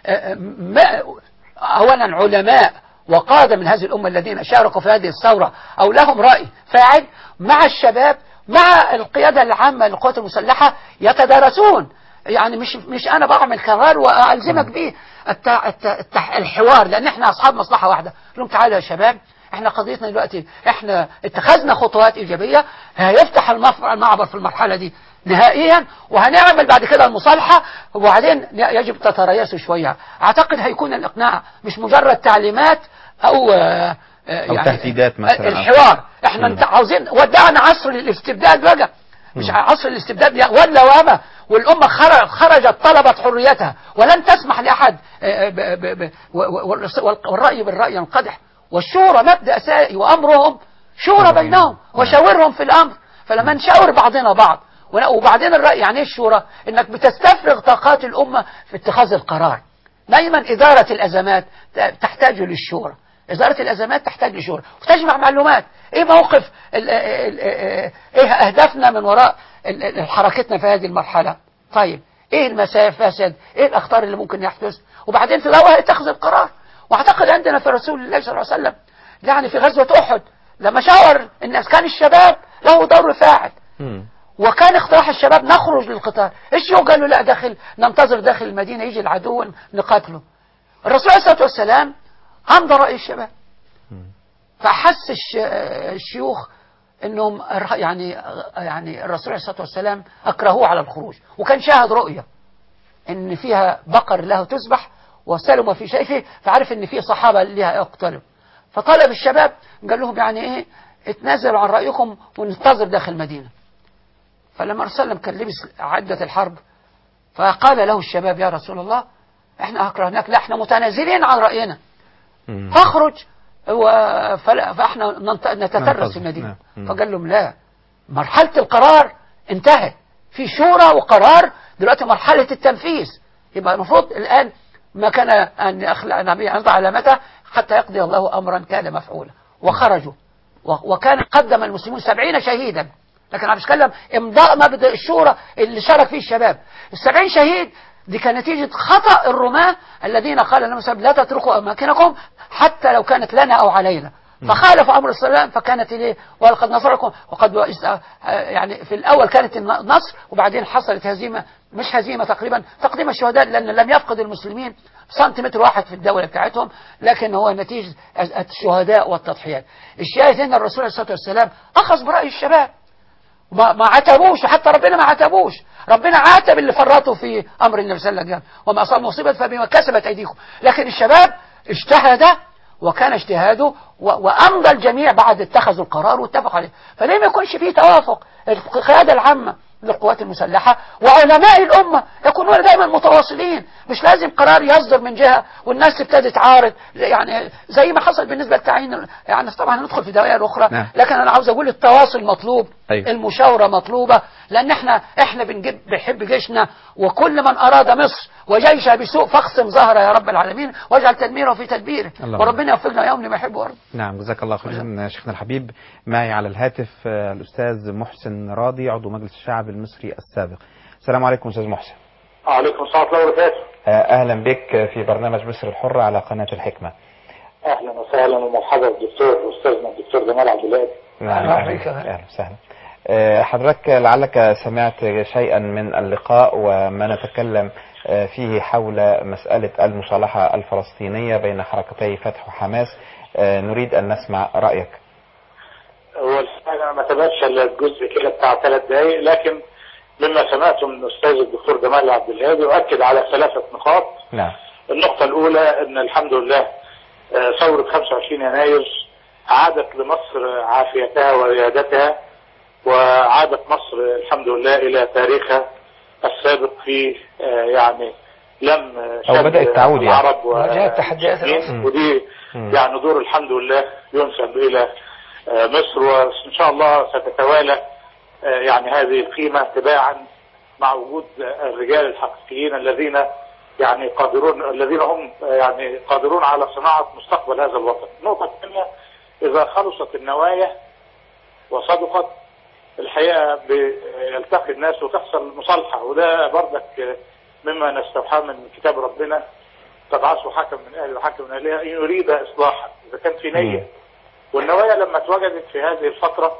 اولا علماء وقادة من هذه الأمة الذين شاركوا في هذه الثورة أو لهم رأي فاعل، مع الشباب، مع القيادة العامة للقوات المسلحة، يتدارسون. يعني مش مش أنا بعمل قرار وألزمك به الحوار، لأن احنا أصحاب مصلحة واحدة. لهم تعالوا يا شباب، احنا قضيتنا دلوقتي احنا اتخذنا خطوات إيجابية، هيفتح المعبر في المرحلة دي نهائيا، وهنعمل بعد كده المصالحة، وبعدين يجب تتريثوا شوية. اعتقد هيكون الاقناع مش مجرد تعليمات او آه يعني او تهديدات مثلا. الحوار احنا انت عاوزين ودعنا عصر الاستبداد بقى، مش م. عصر الاستبداد ولا وما، والامه خرجت طلبت حريتها ولن تسمح لاحد والراي بالراي ينقدح، والشورى مبدا اساسي وامرهم شورى بينهم وشاورهم في الامر. فلما نشاور بعضنا بعض، وبعدين الرأي يعني ايه الشورى؟ انك بتستفرغ طاقات الأمة في اتخاذ القرار. دايما إدارة الأزمات تحتاج للشورى، إدارة الأزمات تحتاج للشورى، وتجمع معلومات. ايه موقف ال ال ايه أهدافنا من وراء حركتنا في هذه المرحلة؟ طيب ايه المفاسد، ايه الأخطار اللي ممكن يحدث، وبعدين في الأول اتخذ القرار. واعتقد عندنا في رسول الله صلى الله عليه وسلم يعني في غزوة أحد لما شاور الناس كان الشباب له دور فاعل، وكان اقتراح الشباب نخرج للقتال. الشيوخ قالوا لا، داخل ننتظر داخل المدينة يجي العدو نقاتله. الرسول عليه الصلاة والسلام أمضى رأي الشباب، فحس الشيوخ انهم يعني يعني الرسول عليه الصلاة والسلام اكرهوه على الخروج، وكان شاهد رؤية ان فيها بقر له تذبح وسلم في شيفه، فعرف ان في صحابة لها يقترب، فطلب الشباب قال لهم يعني ايه اتنازلوا عن رأيكم وننتظر داخل المدينة. فلما الرسول صلى الله عليه وسلم كان لبس عدة الحرب فقال له الشباب يا رسول الله احنا اكرهناك، لا احنا متنازلين عن رأينا فاخرج فاحنا نتترس في المدينة. فقال لهم لا، مرحلة القرار انتهت، في شورى وقرار، دلوقتي مرحلة التنفيذ. يبقى المفروض الآن ما كان أن يخلع النبي أن يضع علامته حتى يقضي الله أمرا كان مفعولا. وخرجوا وكان قدم المسلمون سبعين شهيدا، لكن عم بتكلم امضاء مبدأ الشورى اللي شارك فيه الشباب. السبعين شهيد دي كان نتيجة خطأ الرماة الذين قال لهم لا تتركوا أماكنكم حتى لو كانت لنا أو علينا، فخالف أمر السلام فكانت إليه ولقد نصركم. وقد يعني في الأول كانت النصر وبعدين حصلت هزيمة، مش هزيمة تقريبا تقديم الشهداء، لأن لم يفقد المسلمين سنتيمتر واحد في الدولة بتاعتهم، لكن هو نتيجة الشهداء والتضحيات. الشاهد هنا الرسول عليه الصلاة والسلام أخذ برأي الشباب، ما ما عاتبوش، وحتى ربنا ما عاتبوش، ربنا عاتب اللي فرطوا في امر النبي صلى الله عليه وسلم وما اصاب مصيبه فبما كسبت ايديكم، لكن الشباب اجتهد وكان اجتهاده وامضى الجميع بعد اتخذوا القرار واتفقوا عليه. فليه ما يكونش فيه توافق؟ القياده العامه للقوات المسلحه وعلماء الامه يكونون دائما متواصلين، مش لازم قرار يصدر من جهه والناس تبتدي تعارض، يعني زي ما حصل بالنسبه للتعيين. يعني طبعا ندخل في دوائر اخرى، نعم. لكن انا عاوز اقول التواصل مطلوب، أيوة. المشاوره مطلوبه، لان احنا احنا بنجيب بنحب جيشنا، وكل من اراد مصر وجيشها بسوء فاقسم ظهره يا رب العالمين واجعل تدميره في تدبيره، وربنا يوفقنا يوم لما يحب ويرضى. نعم، جزاك الله خيرا شيخنا الحبيب. معي على الهاتف الاستاذ محسن راضي عضو مجلس الشعب المصري السابق. السلام عليكم استاذ محسن. وعليكم السلام ورحمه الله وبركاته. اهلا بك في برنامج مصر الحرة على قناة الحكمة. اهلا وسهلا ومرحبا بالدكتور استاذنا الدكتور جمال عبد الهادي. اهلا وسهلا. حضرتك لعلك سمعت شيئا من اللقاء وما نتكلم فيه حول مسألة المصالحة الفلسطينية بين حركتي فتح وحماس، نريد أن نسمع رأيك. هو أنا ما تابعتش الجزء كده بتاع ثلاث دقايق، لكن مما سمعته من الأستاذ الدكتور جمال عبد الهادي أؤكد على ثلاثة نقاط. نعم. النقطة الأولى أن الحمد لله ثورة خمسة وعشرين يناير عادت لمصر عافيتها وريادتها، وعادت مصر الحمد لله إلى تاريخها السابق في يعني لم بدأت تعود العرب يعني. ودي يعني دور الحمد لله ينسب إلى مصر، وإن شاء الله ستتوالى يعني هذه القيمة تباعا مع وجود الرجال الحقيقيين الذين يعني قادرون الذين هم يعني قادرون على صناعة مستقبل هذا الوطن. النقطة الثانية، إذا خلصت النوايا وصدقت الحقيقة بيلتقي الناس وتحصل مصالحة، وده بردك مما نستوحى من كتاب ربنا، تبعثوا حكم من أهل وحكم من أهلها إن يريد إصلاحا، إذا كان في نية. والنوايا لما اتوجدت في هذه الفترة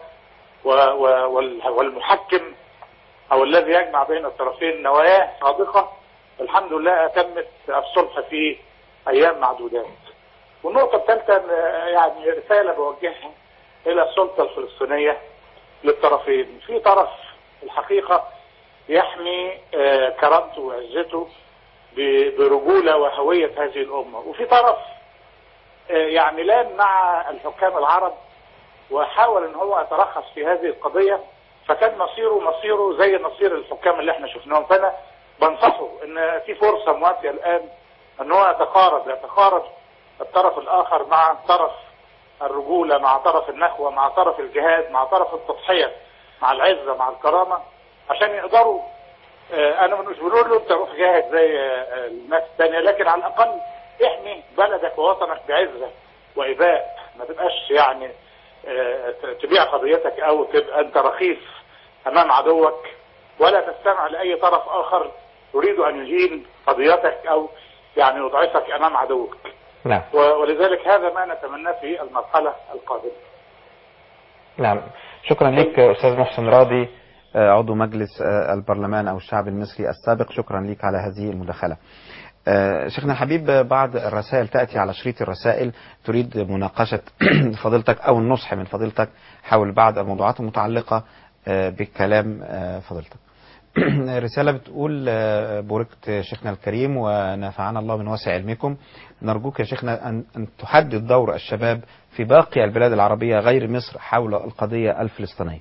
والمحكم أو الذي يجمع بين الطرفين نواياه صادقة، الحمد لله أتمت الصلح في أيام معدودات. والنقطة الثالثة يعني رسالة بوجهها إلى السلطة الفلسطينية للطرفين، في طرف الحقيقة يحمي كرامته وعزته برجولة وهوية هذه الأمة، وفي طرف يعني لان مع الحكام العرب وحاول ان هو يترخص في هذه القضية، فكان مصيره مصيره زي مصير الحكام اللي احنا شفناهم. فانا بنصحه ان في فرصة مواتية الان ان هو يتقارب يتقارب الطرف الاخر مع طرف الرجولة، مع طرف النخوة، مع طرف الجهاد، مع طرف التضحية، مع العزة، مع الكرامة، عشان يقدروا انا مش بقول له انت روح جاهد زي الناس الثانية، لكن على الاقل احمي بلدك ووطنك بعزة وإباء، ما تبقاش يعني تبيع قضيتك او تبقى انت رخيص امام عدوك، ولا تستمع لاي طرف اخر يريد ان يهين قضيتك او يعني يضعفك امام عدوك. نعم. ولذلك هذا ما نتمناه في المرحلة القادمة. نعم، شكرا لك أستاذ محسن راضي عضو مجلس البرلمان أو الشعب المصري السابق، شكرا لك على هذه المداخلة. شيخنا الحبيب، بعض الرسائل تأتي على شريط الرسائل تريد مناقشة فضيلتك أو النصح من فضيلتك حول بعض الموضوعات المتعلقة بكلام فضيلتك. رسالة بتقول: بوركت شيخنا الكريم ونفعنا الله من واسع علمكم، نرجوك يا شيخنا أن تحدد دور الشباب في باقي البلاد العربية غير مصر حول القضية الفلسطينية.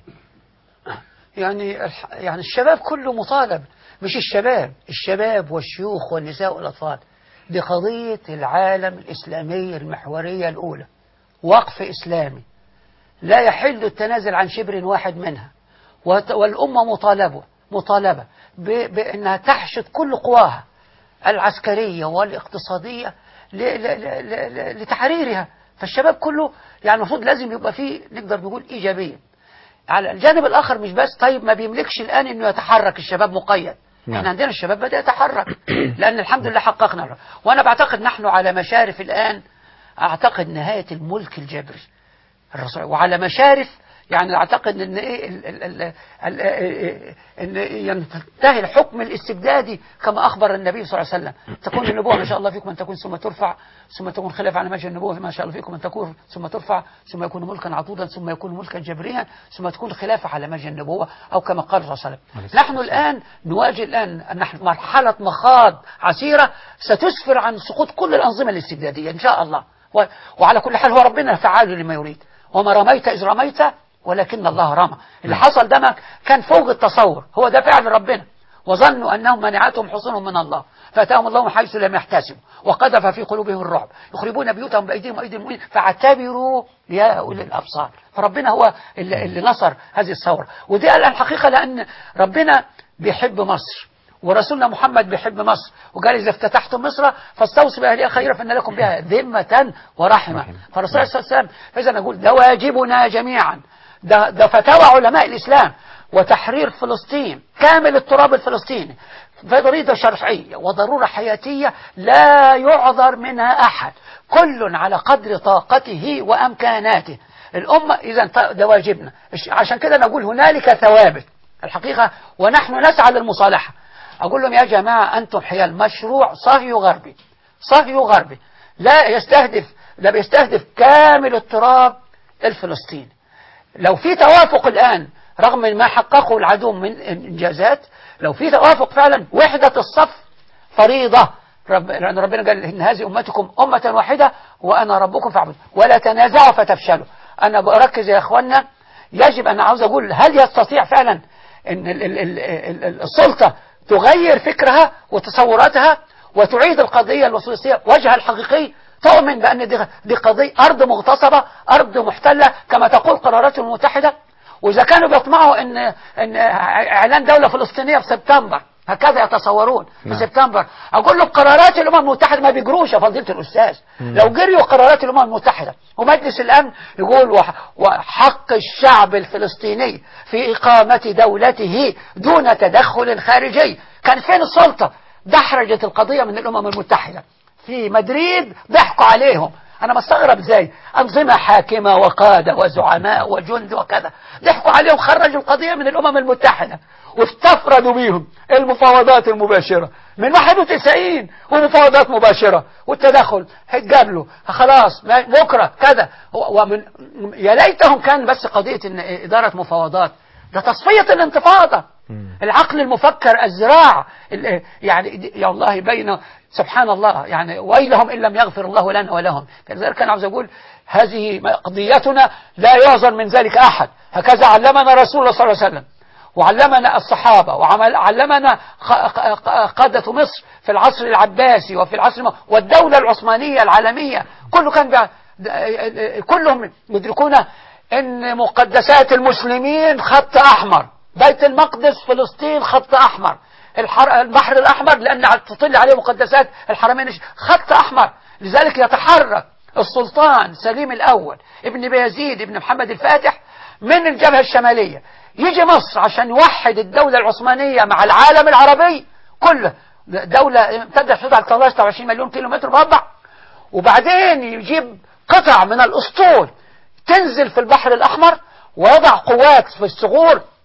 يعني يعني الشباب كله مطالب، مش الشباب الشباب والشيوخ والنساء والأطفال، دي قضية العالم الإسلامي المحورية الأولى، وقف إسلامي لا يحل التنازل عن شبر واحد منها، والأمة مطالبة مطالبة بأنها تحشد كل قواها العسكرية والاقتصادية لتحريرها. فالشباب كله يعني المفروض لازم يبقى فيه نقدر نقول إيجابية. على الجانب الآخر مش بس طيب ما بيملكش الآن إنه يتحرك، الشباب مقيد. نعم. احنا عندنا الشباب بدأ يتحرك لأن الحمد لله حققنا له. وأنا بعتقد نحن على مشارف الآن، أعتقد نهاية الملك الجبري الرسول، وعلى مشارف يعني أعتقد إن إيه ال ال ال إن ينتهي الحكم الاستبدادي كما أخبر النبي صلى الله عليه وسلم. تكون النبوة ما شاء الله فيكم أن تكون ثم ترفع، ثم تكون خلافة على مجد النبوة ما شاء الله فيكم أن تكون ثم ترفع، ثم يكون ملكا عضودا، ثم يكون ملكا جبريا، ثم تكون خلافة على مجد النبوة أو كما قال صلى الله عليه وسلم. نحن الآن نواجه الآن أن نحن مرحلة مخاض عسيرة ستسفر عن سقوط كل الأنظمة الاستبدادية إن شاء الله. وعلى كل حال هو ربنا فعال لما يريد، وما رميت إذ رميت ولكن الله رمى. اللي حصل ده كان فوق التصور، هو ده فعل ربنا. وظنوا أنهم منعتهم حصونهم من الله فأتاهم الله من حيث لم يحتسبوا وقذف في قلوبهم الرعب يخربون بيوتهم بأيديهم وأيدي المؤمنين فاعتبروا يا أولي الأبصار. فربنا هو اللي, اللي نصر هذه الثورة. ودي الآن حقيقة لأن ربنا بيحب مصر ورسولنا محمد بيحب مصر، وقال إذا افتتحتم مصر فاستوصوا بأهلها خيرا فإن لكم بها ذمة ورحمة. فالرسول صلى الله عليه وسلم، فإذا نقول ده واجبنا جميعا، ده, ده فتاوى علماء الإسلام، وتحرير فلسطين كامل التراب الفلسطيني فريضة شرعية وضرورة حياتية لا يعذر منها أحد، كل على قدر طاقته وأمكاناته. الأمة إذا ده واجبنا، عشان كده نقول هنالك ثوابت الحقيقة ونحن نسعى للمصالحة. أقول لهم يا جماعة أنتم حيال مشروع صهي غربي، صهي غربي لا يستهدف لا بيستهدف كامل التراب الفلسطيني. لو في توافق الآن رغم ما حققه العدو من إنجازات، لو في توافق فعلا وحدة الصف فريضة، رب لأن ربنا قال إن هذه أمتكم أمة واحدة وأنا ربكم فاعبدوا ولا تنازعوا فتفشلوا. أنا بركز يا أخوانا، يجب أن عاوز أقول هل يستطيع فعلا أن السلطة تغير فكرها وتصوراتها وتعيد القضية الفلسطينية وجهها الحقيقي، تؤمن بأن دي, دي قضية أرض مغتصبة، أرض محتلة كما تقول القرارات المتحدة؟ وإذا كانوا بيطمعوا إن, إن إعلان دولة فلسطينية في سبتمبر، هكذا يتصورون في نعم. سبتمبر، أقول له قرارات الأمم المتحدة ما بيجروش يا فضيلة الأستاذ. مم. لو جريوا قرارات الأمم المتحدة ومجلس الأمن يقول وحق الشعب الفلسطيني في إقامة دولته دون تدخل خارجي، كان فين السلطة؟ دحرجت القضية من الأمم المتحدة في مدريد، ضحكوا عليهم. أنا مستغرب ازاي أنظمة حاكمة وقادة وزعماء وجند وكذا ضحكوا عليهم، خرجوا القضية من الأمم المتحدة واستفردوا بيهم المفاوضات المباشرة من واحد وتسعين ومفاوضات مباشرة والتدخل هيتقابلوا خلاص بكرة كذا. ومن يا ليتهم كان بس قضية إن إدارة مفاوضات، ده تصفية الانتفاضة. العقل المفكر الزراع يعني يا الله بين سبحان الله يعني ويلهم إن لم يغفر الله لنا ولهم. كذلك أنا عاوز أقول هذه قضيتنا لا يعذر من ذلك أحد، هكذا علمنا رسول الله صلى الله عليه وسلم وعلمنا الصحابة وعلمنا قادة مصر في العصر العباسي وفي العصر والدولة العثمانية العالمية، كله كان كلهم يدركون أن مقدسات المسلمين خط أحمر، بيت المقدس فلسطين خط أحمر، البحر الأحمر لأن تطل عليه مقدسات الحرمين خط أحمر. لذلك يتحرك السلطان سليم الأول ابن بيزيد ابن محمد الفاتح من الجبهة الشمالية يجي مصر عشان يوحد الدولة العثمانية مع العالم العربي كله، دولة امتدت حدودها ثلاثة وعشرين مليون كيلومتر مربع، وبعدين يجيب قطع من الأسطول تنزل في البحر الأحمر ويضع قوات في الثغور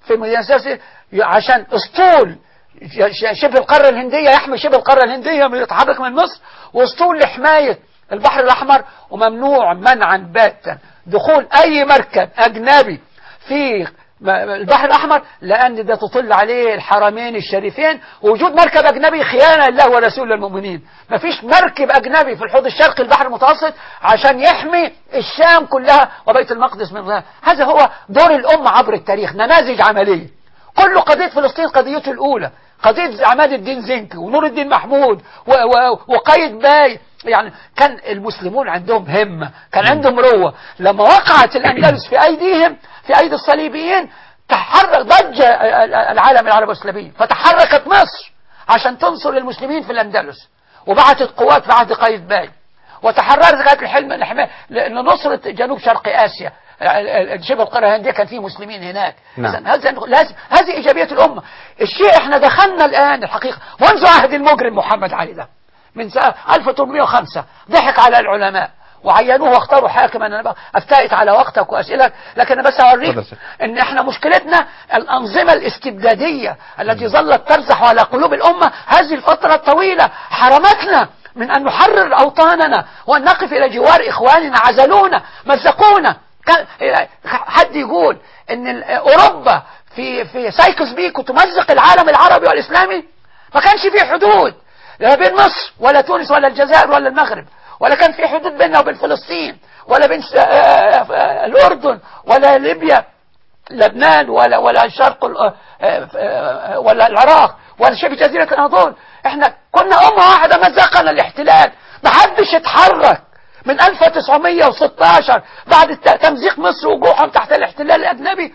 في مدينة عشان اسطول شبه القارة الهندية يحمي شبه القارة الهندية من يتحرك من مصر، واسطول لحماية البحر الأحمر، وممنوع منعا باتا دخول أي مركب أجنبي في البحر الأحمر، لأن ده تطل عليه الحرمين الشريفين، ووجود مركب أجنبي خيانة لله ورسول المؤمنين. مفيش مركب أجنبي في الحوض الشرقي البحر المتوسط عشان يحمي الشام كلها وبيت المقدس من غيرها. هذا هو دور الأمة عبر التاريخ، نماذج عملية. كل قضية فلسطين قضيته الأولى قضية عماد الدين زنكي ونور الدين محمود وقايد باي. يعني كان المسلمون عندهم همة، كان عندهم روة. لما وقعت الأندلس في أيديهم في أيدي الصليبيين تحرك ضج العالم العربي والإسلامي، فتحركت مصر عشان تنصر المسلمين في الأندلس، وبعثت قوات في عهد قايد باي، وتحررت كانت الحلم لنصرة جنوب شرق آسيا شبه القارة الهندية كان فيه مسلمين هناك. نعم. هذا لازم، هذه إيجابية الأمة. الشيء احنا دخلنا الآن الحقيقة منذ عهد المجرم محمد علي ده من سنة ألف وثمانمائة وخمسة ضحك على العلماء وعينوه واختاروا حاكما. أنا أفتائت على وقتك وأسئلك، لكن أنا بس أوريك إن إحنا مشكلتنا الأنظمة الاستبدادية التي ظلت ترزح على قلوب الأمة هذه الفترة الطويلة، حرمتنا من أن نحرر أوطاننا وأن نقف إلى جوار إخواننا، عزلونا، مزقونا. حد يقول إن أوروبا في في سايكوس بيكو تمزق العالم العربي والإسلامي؟ ما كانش فيه حدود لا بين مصر ولا تونس ولا الجزائر ولا المغرب، ولا كان في حدود بيننا وبين فلسطين، ولا بين الأردن ولا ليبيا لبنان ولا ولا الشرق ولا العراق ولا شبه جزيرة الأناضول. احنا كنا أمة واحدة مزقنا الاحتلال، ما حدش اتحرك من ألف وتسعمائة وستة عشر بعد تمزيق مصر وجوعهم تحت الاحتلال الأجنبي.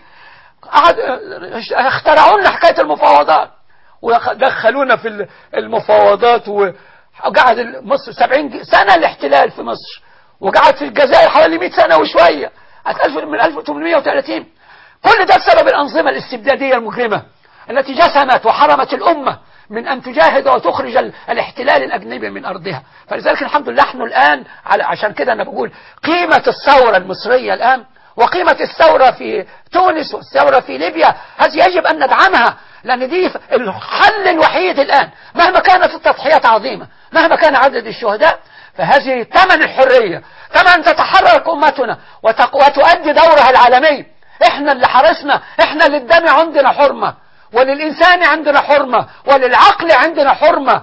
اخترعوا لنا حكاية المفاوضات ودخلونا في المفاوضات، وقعد مصر سبعين سنة الاحتلال في مصر، وقعد في الجزائر حوالي مئة سنة وشوية من ألف وثمانمائة وثلاثين. كل ده بسبب الأنظمة الاستبدادية المجرمة التي جسمت وحرمت الأمة من أن تجاهد وتخرج الاحتلال الأجنبي من أرضها. فلذلك الحمد لله نحن الآن على عشان كده أنا بقول قيمة الثورة المصرية الآن وقيمة الثورة في تونس والثورة في ليبيا هذه يجب أن ندعمها، لأن دي الحل الوحيد الآن. مهما كانت التضحيات عظيمة، مهما كان عدد الشهداء، فهذه ثمن الحرية، ثمن تتحرك أمتنا وتؤدي دورها العالمي. احنا اللي حرصنا، احنا اللي الدم عندنا حرمة، وللإنسان عندنا حرمة، وللعقل عندنا حرمة،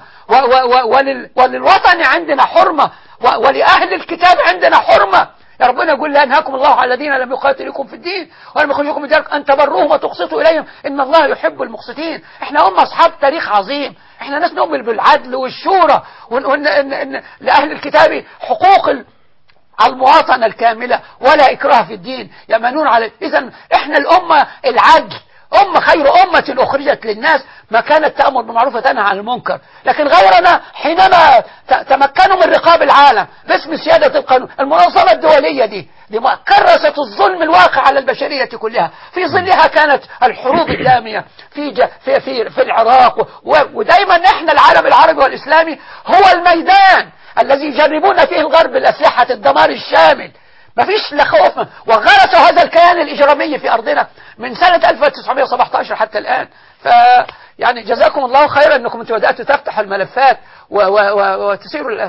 ولل وللوطن عندنا حرمة، ولأهل الكتاب عندنا حرمة. يا ربنا يقول لا ينهاكم الله على الذين لم يقاتلوكم في الدين ولم يخرجوكم من دياركم أن تبروهم وتقسطوا إليهم إن الله يحب المقسطين. احنا أمة أصحاب تاريخ عظيم، احنا ناس نؤمن بالعدل والشورى، وإن لأهل الكتاب حقوق المواطنة الكاملة ولا إكراه في الدين يمنون عليه. إذا احنا الأمة العدل، أمة خير أمة أخرجت للناس ما كانت تأمر بالمعروف وتنهى عن المنكر. لكن غيرنا حينما تمكنوا من رقاب العالم باسم سيادة القانون، المنظمة الدولية دي دي كرست الظلم الواقع على البشرية كلها. في ظلها كانت الحروب الدامية في في في, في العراق، ودايما احنا العالم العربي والإسلامي هو الميدان الذي يجربون فيه الغرب الأسلحة الدمار الشامل. ما فيش لا خوف، وغرسوا هذا الكيان الإجرامي في أرضنا من سنة ألف وتسعمائة وسبعة عشر حتى الآن. ف يعني جزاكم الله خيرا أنكم انتم بدأتوا تفتحوا الملفات وتسيروا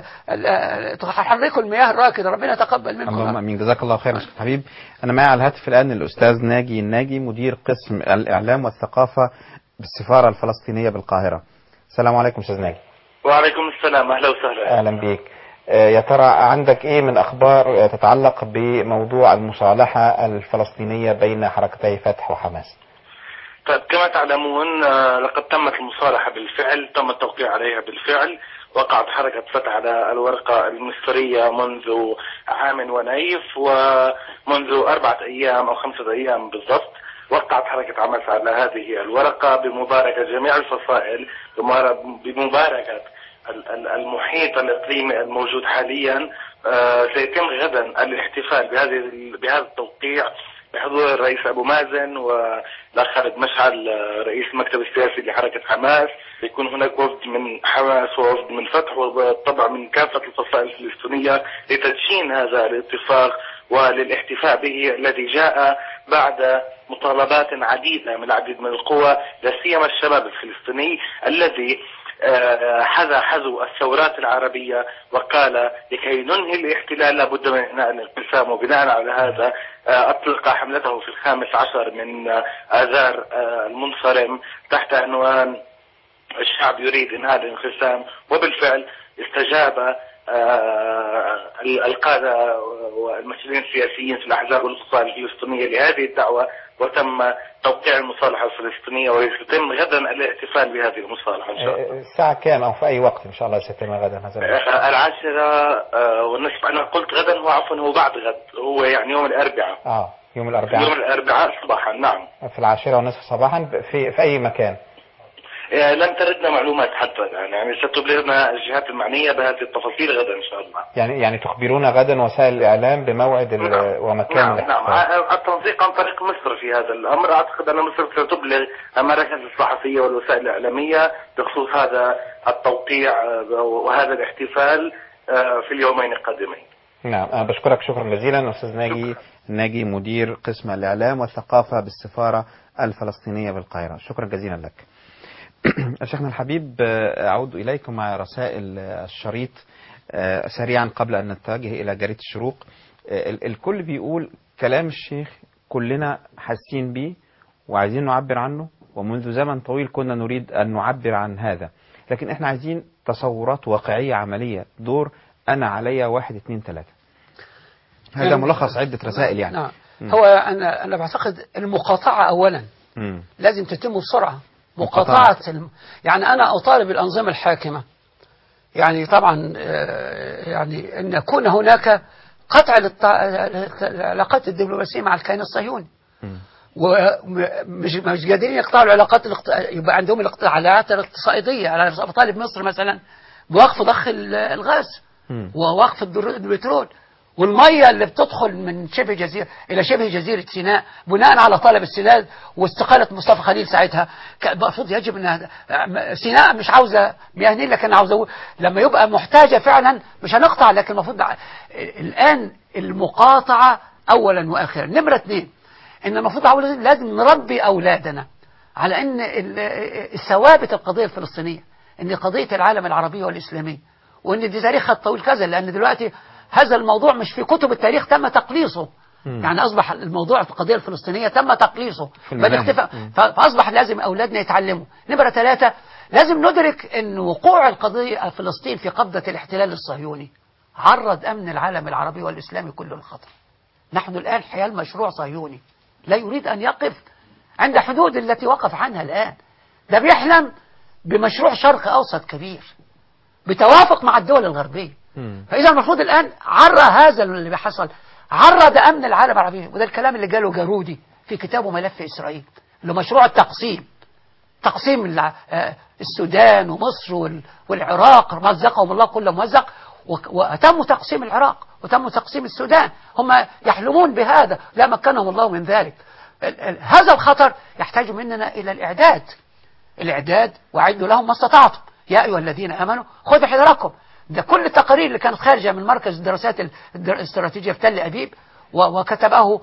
تحركوا المياه الراكدة. ربنا يتقبل منكم. اللهم امين. جزاك الله خيرا شيخ حبيب. أنا معي على الهاتف الآن الأستاذ ناجي الناجي مدير قسم الإعلام والثقافة بالسفارة الفلسطينية بالقاهرة. السلام عليكم أستاذ ناجي. وعليكم السلام، أهلا وسهلا. أهلا بك. يا ترى عندك ايه من اخبار تتعلق بموضوع المصالحة الفلسطينية بين حركتي فتح وحماس؟ طيب كما تعلمون لقد تمت المصالحة بالفعل، تم التوقيع عليها بالفعل. وقعت حركة فتح على الورقة المصرية منذ عام ونيف، ومنذ أربعة أيام أو خمسة أيام بالضبط وقعت حركة حماس على هذه الورقة بمباركة جميع الفصائل، بمباركة المحيط الإقليمي الموجود حاليا. سيتم غدا الاحتفال بهذه بهذا التوقيع بحضور الرئيس أبو مازن والأخ خالد مشعل رئيس المكتب السياسي لحركة حماس. يكون هناك وفد من حماس ووفد من فتح وطبعا من كافة الفصائل الفلسطينية لتدشين هذا الاتفاق وللاحتفاء به الذي جاء بعد مطالبات عديدة من العديد من القوى، لا سيما الشباب الفلسطيني الذي حذا حذو الثورات العربية وقال لكي ننهي الاحتلال لابد من انهاء الانقسام، وبناء على هذا اطلق حملته في الخامس عشر من اذار المنصرم تحت عنوان الشعب يريد انهاء الانقسام، وبالفعل استجاب القادة والمسؤولين السياسيين في الأحزاب والفصائل الفلسطينية لهذه الدعوة، وتم توقيع المصالحة الفلسطينية، ويتم غدا الاحتفال بهذه المصالحة إن شاء الله. الساعة كام أو في أي وقت إن شاء الله سيتم غدا هذا؟ العاشرة والنصف. أنا قلت غدا، هو عفوا هو بعد غد، هو يعني يوم الأربعاء. آه يوم الأربعاء. يوم الأربعاء صباحا. نعم. في العاشرة والنصف صباحا في في أي مكان؟ لم تردنا معلومات حتى الآن، يعني ستبلغنا الجهات المعنية بهذه التفاصيل غدا إن شاء الله. يعني يعني تخبرونا غدا وسائل الإعلام بموعد نعم. ومكان نعم. الاحتفال. نعم. التنسيق عن طريق مصر في هذا الأمر، أعتقد أن مصر ستبلغ المراكز الصحفية والوسائل الإعلامية بخصوص هذا التوقيع وهذا الاحتفال في اليومين القادمين. نعم. أنا بشكرك شكرا جزيلا أستاذ ناجي ناجي مدير قسم الإعلام والثقافة بالسفارة الفلسطينية بالقاهرة، شكرا جزيلا لك. شيخنا الحبيب، أعود إليكم مع رسائل الشريط سريعا قبل أن نتجه إلى جريدة الشروق. الكل بيقول كلام الشيخ كلنا حاسين بيه وعايزين نعبر عنه، ومنذ زمن طويل كنا نريد أن نعبر عن هذا، لكن إحنا عايزين تصورات واقعية عملية، دور أنا عليا واحد اثنين ثلاثة. هذا ملخص عدة رسائل يعني. نعم. هو أنا أنا بعتقد المقاطعة أولا مم. لازم تتم بسرعة. مقاطعة الم... يعني أنا أطالب الأنظمة الحاكمة، يعني طبعا يعني أن يكون هناك قطع العلاقات الدبلوماسية مع الكيان الصهيوني، ومش مش قادرين يقطعوا العلاقات الاقت... يبقى عندهم العلاقات الاقتصادية. على طالب مصر مثلا بوقف ضخ الغاز ووقف البترول والمية اللي بتدخل من شبه جزيرة إلى شبه جزيرة سيناء بناء على طلب السداد واستقالة مصطفى خليل ساعتها. المفروض يجب أن سيناء مش عاوزة مياه نيل، لكن عاوزة لما يبقى محتاجة فعلا مش هنقطع، لكن المفروض الآن المقاطعة أولا وآخرا. نمرة اثنين، إن المفروض لازم نربي أولادنا على أن الثوابت القضية الفلسطينية، أن قضية العالم العربي والإسلامي، وأن دي تاريخها الطويل كذا، لأن دلوقتي هذا الموضوع مش في كتب التاريخ، تم تقليصه. مم. يعني أصبح الموضوع في القضية الفلسطينية تم تقليصه، فأصبح لازم أولادنا يتعلموا. نمرة ثلاثة، لازم ندرك أن وقوع القضية فلسطين في قبضة الاحتلال الصهيوني عرض أمن العالم العربي والإسلامي كله الخطر. نحن الآن حيال مشروع صهيوني لا يريد أن يقف عند حدود التي وقف عنها الآن، ده بيحلم بمشروع شرق أوسط كبير بتوافق مع الدول الغربية. فإذا المفروض الآن عرى هذا اللي بيحصل، عرض أمن العالم العربي، وده الكلام اللي قاله جارودي في كتابه ملف إسرائيل، اللي مشروع التقسيم، تقسيم السودان ومصر والعراق، مزقهم الله كل ممزق، وتم تقسيم العراق وتم تقسيم السودان. هم يحلمون بهذا، لا مكنهم الله من ذلك. هذا الخطر يحتاج مننا إلى الإعداد الإعداد وأعدوا لهم ما استطعتم يا أيها الذين آمنوا خذوا حذركم. ده كل التقارير اللي كانت خارجة من مركز الدراسات الاستراتيجية في تل أبيب وكتبه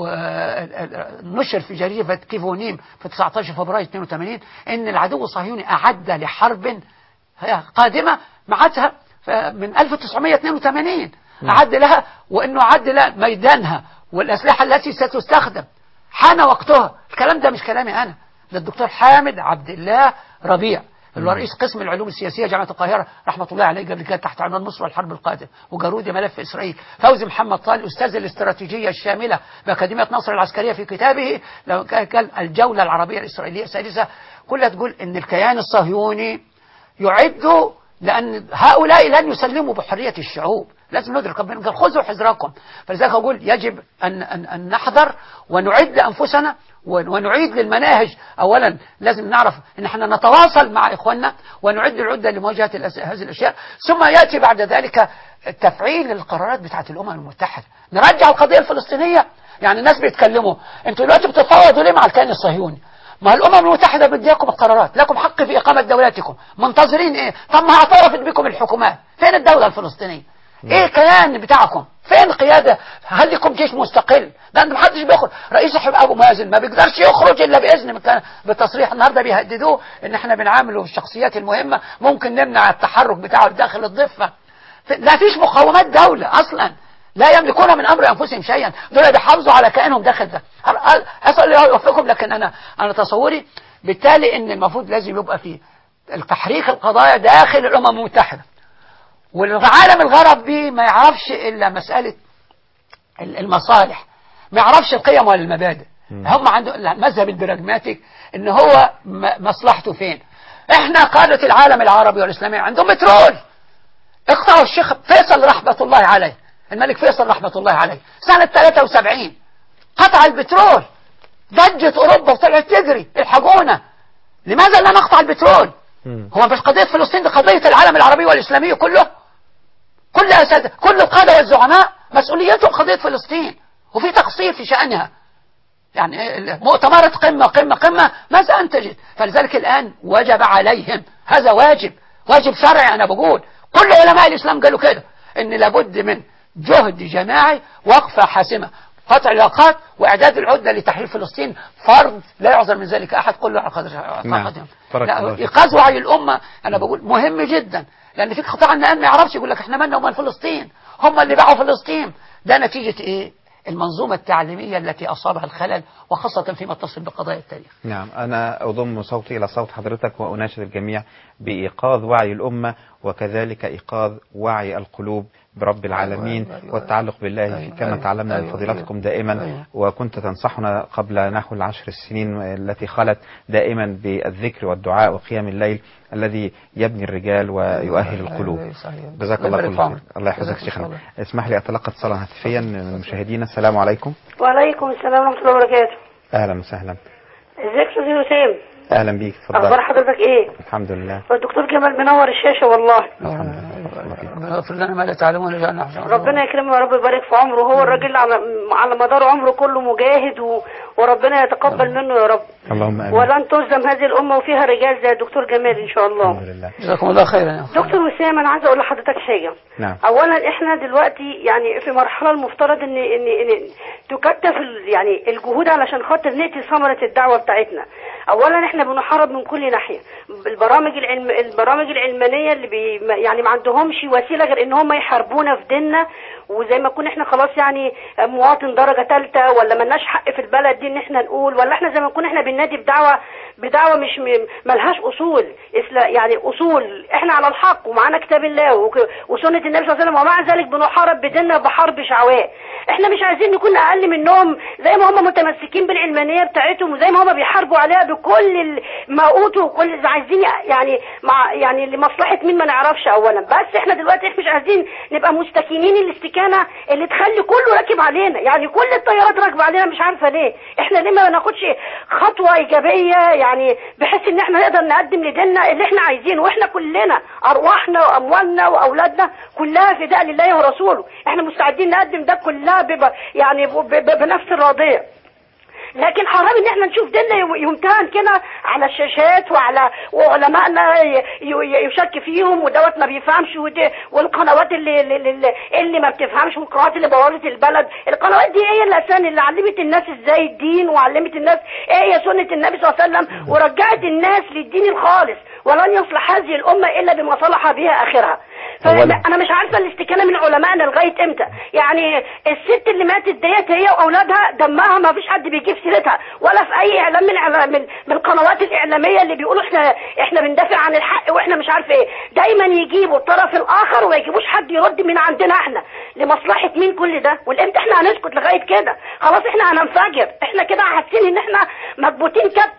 نشر في جريدة كيفونيم في تسعة عشر فبراير اثنين وثمانين ان العدو الصهيوني أعد لحرب قادمة معتها من ألف وتسعمائة واثنين وثمانين، أعد لها، وأنه أعد لها ميدانها والأسلحة التي ستستخدم حان وقتها. الكلام ده مش كلامي أنا، ده الدكتور حامد عبد الله ربيع اللي هو رئيس قسم العلوم السياسية جامعة القاهرة رحمة الله عليه، قبل كده تحت عنوان مصر والحرب القادمة، وجارودي ملف إسرائيل. فوزي محمد طالب أستاذ الاستراتيجية الشاملة بأكاديمية نصر العسكرية في كتابه لو كان الجولة العربية الإسرائيلية السادسة كلها تقول إن الكيان الصهيوني يعد، لأن هؤلاء لن يسلموا بحرية الشعوب، لازم ندرك. ربنا قال خذوا حذركم. فلذلك أقول يجب أن, أن, أن نحذر ونعد أنفسنا ونعيد للمناهج. أولا لازم نعرف أن احنا نتواصل مع إخواننا ونعد العدة لمواجهة هذه الأشياء، ثم يأتي بعد ذلك تفعيل القرارات بتاعت الأمم المتحدة. نرجع القضية الفلسطينية. يعني الناس بيتكلموا انتوا دلوقتي بتتفاوضوا ليه مع الكيان الصهيوني؟ ما الأمم المتحدة بديكم القرارات، لكم حق في إقامة دولاتكم، منتظرين إيه؟ طب ما اعترفت بكم الحكومات، فين الدولة الفلسطينية؟ ايه الكيان بتاعكم؟ فين القيادة؟ هل لكم جيش مستقل؟ ده ما حدش بيخرج. رئيس حزب ابو مازن ما بيقدرش يخرج الا باذن بالتصريح. النهارده بيهددوه ان احنا بنعامله الشخصيات المهمة ممكن نمنع التحرك بتاعه داخل الضفة. لا فيش مقاومات دولة اصلا، لا يملكون من امر انفسهم شيئا، دول بيحافظوا على كيانهم داخل ده. اسال الله يوفقكم. لكن انا انا تصوري بالتالي ان المفروض لازم يبقى فيه التحريك القضايا داخل الامم المتحدة، والعالم الغربي ما يعرفش الا مسألة المصالح، ما يعرفش القيم ولا المبادئ. هم عندهم المذهب البراجماتيك ان هو مصلحته فين. احنا قادة العالم العربي والاسلامي عندهم بترول. اقطعوا الشيخ فيصل رحمة الله عليه، الملك فيصل رحمة الله عليه سنة ثلاثة وسبعين قطع البترول، ضجت اوروبا وطلعت تجري الحقونا. لماذا لا نقطع البترول؟ هو مش قضية فلسطين، دي قضية العالم العربي والاسلامي كله. كل أسد كل القادة والزعماء مسؤوليتهم قضية فلسطين، وفي تقصير في شأنها. يعني مؤتمرات قمة قمة قمة ماذا أنتجت؟ فلذلك الآن وجب عليهم، هذا واجب واجب شرعي. أنا بقول كل علماء الإسلام قالوا كده، إن لابد من جهد جماعي، وقفة حاسمة، قطع العلاقات وإعداد العدة لتحرير فلسطين فرض لا يعذر من ذلك أحد، كله على قدر طاقتهم. إيقاظ وعي الأمة أنا بقول مهم جدا، لأن في قطاع الآن ما يعرفش، يقول لك إحنا مالنا ومال فلسطين، هم اللي باعوا فلسطين. ده نتيجة إيه؟ المنظومة التعليمية التي أصابها الخلل، وخاصة فيما يتصل بقضايا التاريخ. نعم، أنا أضم صوتي إلى صوت حضرتك وأناشد الجميع بإيقاظ وعي الأمة، وكذلك إيقاظ وعي القلوب برب العالمين والتعلق بالله كما تعلمنا من فضيلتكم دائما. وكنت تنصحنا قبل نحو العشر السنين التي خلت دائما بالذكر والدعاء وقيام الليل الذي يبني الرجال ويؤهل القلوب. جزاك الله كل خير. الله يحفظك شيخنا. اسمح لي أتلقى اتصالا هاتفيا من مشاهدينا. السلام عليكم. وعليكم السلام ورحمة الله وبركاته. أهلا وسهلا. ازيك يا استاذ وسام؟ اهلا بيك، اتفضل. اخبار حضرتك ايه؟ الحمد لله. والدكتور جمال منور الشاشه والله. اغفر لنا ما لا تعلمون وجعلنا احسن. ربنا يكرمه يا رب ويبارك في عمره. هو الراجل على على مدار عمره كله مجاهد و... وربنا يتقبل منه يا رب. اللهم امين. ولن تهزم هذه الامه وفيها رجال زي الدكتور جمال ان شاء الله. الحمد لله. جزاكم الله خيرا. دكتور وسام، انا عايزه اقول لحضرتك حاجه. نعم. اولا احنا دلوقتي يعني في مرحله المفترض ان ان, إن تكتف يعني الجهود علشان خاطر نأتي ثمره الدعوه بتاعتنا. اولا احنا بنحارب من كل ناحيه. البرامج العلم البرامج العلمانيه اللي بي يعني ما عندهمش وسيله غير ان هم يحاربونا في ديننا، وزي ما كنا احنا خلاص يعني مواطن درجه ثالثه، ولا ملناش حق في البلد دي ان احنا نقول، ولا احنا زي ما كنا احنا بننادي بدعوه بدعوه مش ملهاش اصول يعني اصول. احنا على الحق ومعانا كتاب الله وسنه النبي صلى الله عليه وسلم، ومع ذلك بنحارب بديننا بحرب شعواء. احنا مش عايزين نكون اقل منهم، زي ما هم متمسكين بالعلمانيه بتاعتهم وزي ما هم بيحاربوا عليها بكل ما اوتوا وكل اللي عايزين يعني مع يعني لمصلحه مين ما نعرفش اولا. بس احنا دلوقتي احنا مش عايزين نبقى مستكينين الاستكانه اللي تخلي كله راكب علينا، يعني كل الطيارات راكبه علينا مش عارفه ليه. احنا ليه ما ناخدش خطوه ايجابيه يعني بحيث ان احنا نقدر نقدم لديننا اللي احنا عايزينه، واحنا كلنا ارواحنا واموالنا واولادنا كلها فداء لله ورسوله. احنا مستعدين نقدم ده كلها يعني بنفس الراضيه. لكن حرام ان احنا نشوف ديننا يمتهن كده على الشاشات وعلى وعلمائنا يشك فيهم ودوت ما بيفهمش، والقنوات اللي اللي, اللي ما بتفهمش، والقنوات اللي بوظت البلد. القنوات دي هي اللي اساسا اللي علمت الناس ازاي الدين، وعلمت الناس ايه هي سنه النبي صلى الله عليه وسلم، ورجعت الناس للدين الخالص. ولن يصلح هذه الامه الا بما صلح بها اخرها. فانا مش عارفه الاستكانه من علمائنا لغايه امتى. يعني الست اللي ماتت ديت هي واولادها دمها ما فيش حد بيجيب سيرتها، ولا في اي اعلام من من, من القنوات الاعلاميه اللي بيقولوا احنا احنا بندافع عن الحق واحنا مش عارفه ايه. دايما يجيبوا الطرف الاخر وما يجيبوش حد يرد من عندنا احنا. لمصلحه مين كل ده؟ والامتى احنا هنسكت لغايه كده؟ خلاص احنا هننفجر. احنا كده حاسين ان احنا مكبوتين كبت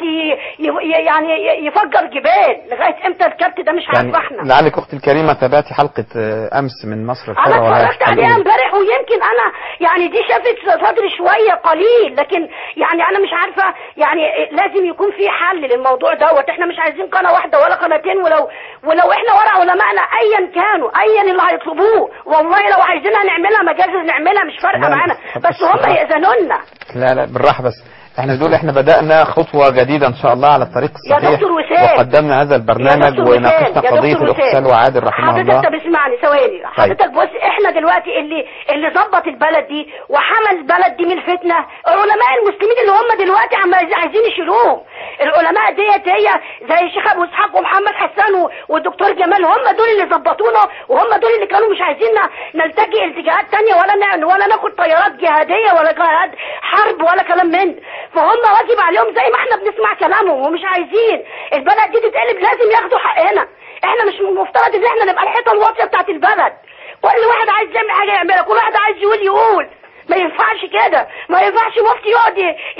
يعني يفجر جبال. لغايه امتى الكبت ده مش يعني عارفه احنا. لعلك اختي الكريمه تابعتي حلقه امس من مصر الحره؟ انا اتفرجت عليها امبارح، ويمكن انا يعني دي شافت صدري شويه قليل، لكن يعني انا مش عارفه يعني لازم يكون في حل للموضوع دوت. احنا مش عايزين قناه واحده ولا قناتين، ولو ولو احنا ورا علمائنا ايا كانوا ايا اللي هيطلبوه، والله لو عايزينها نعملها مجازر نعملها، مش فارقه معانا، بس هم يأذنوا لنا. لا لا بالراحه بس. احنا بنقول احنا بدأنا خطوة جديدة ان شاء الله على الطريق الصحيح، وقدمنا هذا البرنامج وناقشنا قضية الاغتسال وعادل رحمه الله. حضرتك طب اسمعني ثواني حضرتك. بص احنا دلوقتي اللي اللي ظبط البلد دي وحمل البلد دي من الفتنة علماء المسلمين اللي هم دلوقتي عم عايزين يشيلوهم. العلماء ديت هي زي الشيخ ابو اسحاق ومحمد حسان والدكتور جمال، هم دول اللي ظبطونا، وهم دول اللي كانوا مش عايزين نلتجئ التجاهات تانية ولا ولا ناخد طيارات جهادية ولا جهاد حرب ولا كلام من. فهم واجب عليهم زي ما احنا بنسمع كلامهم ومش عايزين البلد دي تتقلب، لازم ياخدوا حقنا. احنا مش المفترض ان احنا نبقى الحيطه الواطيه بتاعت البلد. كل واحد عايز يعمل حاجه يعملها، كل واحد عايز يقول يقول. ما ينفعش كده، ما ينفعش مفتي يقعد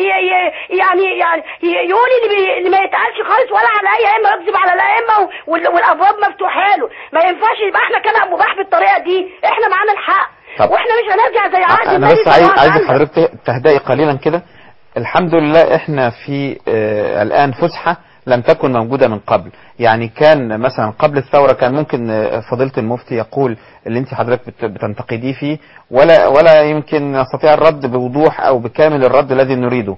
يعني يعني يقول اللي, بي اللي ما يتقالش خالص ولا على اي ائمه، يكذب على الائمه والابواب مفتوحه له. ما ينفعش يبقى احنا كلام مباح بالطريقه دي. احنا معانا الحق واحنا مش هنرجع زي عهد. انا بس عايز عايز حضرتك تهدئي قليلا كده. الحمد لله احنا في آه الان فسحه لم تكن موجودة من قبل. يعني كان مثلا قبل الثورة كان ممكن فضيلة المفتي يقول اللي انت حضرتك بتنتقديه فيه ولا ولا يمكن نستطيع الرد بوضوح او بكامل الرد الذي نريده،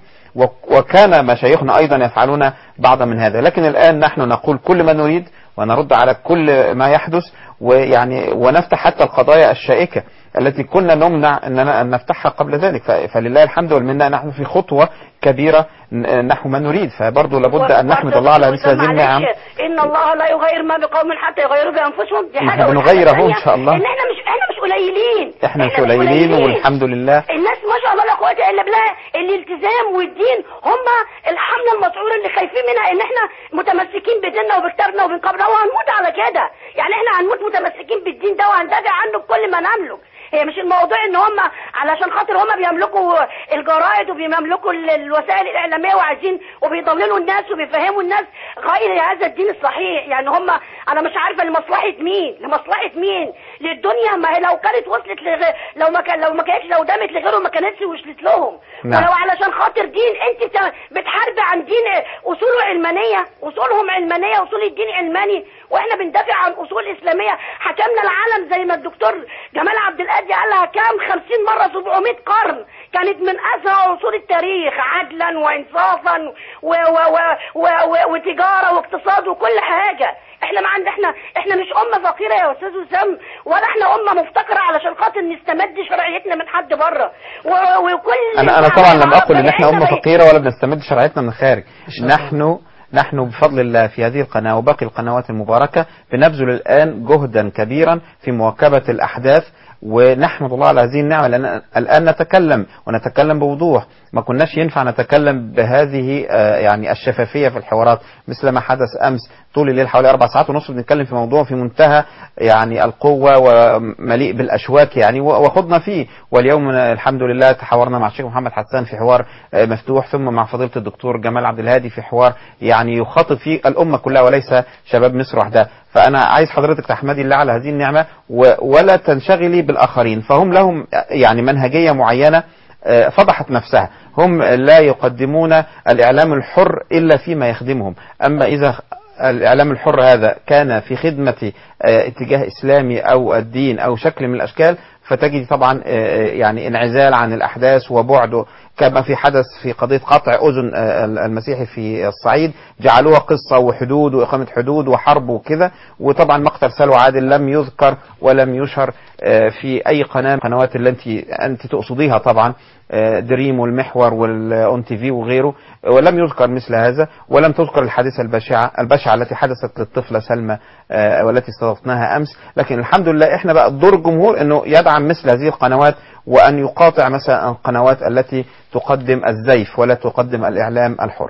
وكان مشايخنا ايضا يفعلون بعض من هذا. لكن الان نحن نقول كل ما نريد ونرد على كل ما يحدث، ويعني ونفتح حتى القضايا الشائكة التي كنا نمنع أن نفتحها قبل ذلك. فلله الحمد والمنة نحن في خطوة كبيرة نحو ما نريد، فبرضه لابد أن نحمد الله على مثل هذه النعم. إن الله لا يغير ما بقوم حتى يغيروا بأنفسهم. دي حاجة بنغيره إن شاء الله. إن إحنا مش إحنا مش قليلين. إحنا مش قليلين والحمد لله. الناس ما شاء الله لا قوة إلا بالله. الالتزام والدين هم الحملة المسعورة اللي خايفين منها، إن إحنا متمسكين بديننا وبكتابنا وبنقابلنا وهنموت على كده. يعني إحنا هنموت متمسكين بالدين ده وهندافع عنه بكل ما نملك. هي مش الموضوع ان هم علشان خاطر هم بيملكوا الجرائد وبيملكوا الوسائل الاعلاميه وعايزين وبيضللوا الناس وبيفهموا الناس غير هذا الدين الصحيح. يعني هم انا مش عارفه لمصلحه مين، لمصلحه مين؟ للدنيا. ما هي لو كانت وصلت لغ... لو ما كان لو ما كانتش لو دامت لغيرهم ما كانتش وصلت لهم. نعم. ولو علشان خاطر دين انت بتحارب عن دين اصوله علمانيه، اصولهم علمانيه، اصول الدين علماني، واحنا بندافع عن اصول اسلاميه. حكمنا العالم زي ما الدكتور جمال عبد القادر قالها كام خمسين مرة سبعمائة قرن، كانت من أسرع عصور التاريخ عدلا وإنصافا و و و و و وتجارة واقتصاد وكل حاجة. احنا ما عند احنا احنا مش أمة فقيرة يا أستاذ وسام، ولا احنا أمة مفتقرة علشان خاطر نستمد شرعيتنا من حد بره. وكل أنا أنا طبعا لم أقل إن احنا أمة فقيرة ولا بنستمد شرعيتنا من الخارج. نحن نحن بفضل الله في هذه القناة وباقي القنوات المباركة بنبذل الآن جهدا كبيرا في مواكبة الأحداث، ونحمد الله على هذه النعمة، لأن الآن نتكلم ونتكلم بوضوح. ما كناش ينفع نتكلم بهذه يعني الشفافية في الحوارات مثل ما حدث أمس طول الليل حوالي أربع ساعات ونصف بنتكلم في موضوع في منتهى يعني القوة ومليء بالأشواك يعني وخضنا فيه. واليوم الحمد لله تحاورنا مع الشيخ محمد حسان في حوار مفتوح، ثم مع فضيلة الدكتور جمال عبد الهادي في حوار يعني يخاطب فيه الأمة كلها وليس شباب مصر وحدها. فأنا عايز حضرتك تحمدي الله على هذه النعمة ولا تنشغلي بالآخرين، فهم لهم يعني منهجية معينة فضحت نفسها. هم لا يقدمون الإعلام الحر إلا فيما يخدمهم. أما إذا الإعلام الحر هذا كان في خدمة اتجاه إسلامي أو الدين أو شكل من الأشكال فتجد طبعا يعني انعزال عن الأحداث وبعده، كما في حدث في قضية قطع أذن المسيحي في الصعيد، جعلوها قصة وحدود وإقامة حدود وحرب وكذا. وطبعا مقتل سلوى عادل لم يذكر ولم يشهر في أي قناة قنوات اللي أنت أنت تقصديها طبعا، دريم والمحور والأون تي في وغيره، ولم يذكر مثل هذا، ولم تذكر الحادثة البشعة البشعة التي حدثت للطفلة سلمى والتي استضفناها أمس. لكن الحمد لله احنا بقى دور الجمهور انه يدعم مثل هذه القنوات وأن يقاطع مثلا القنوات التي تقدم الزيف ولا تقدم الإعلام الحر.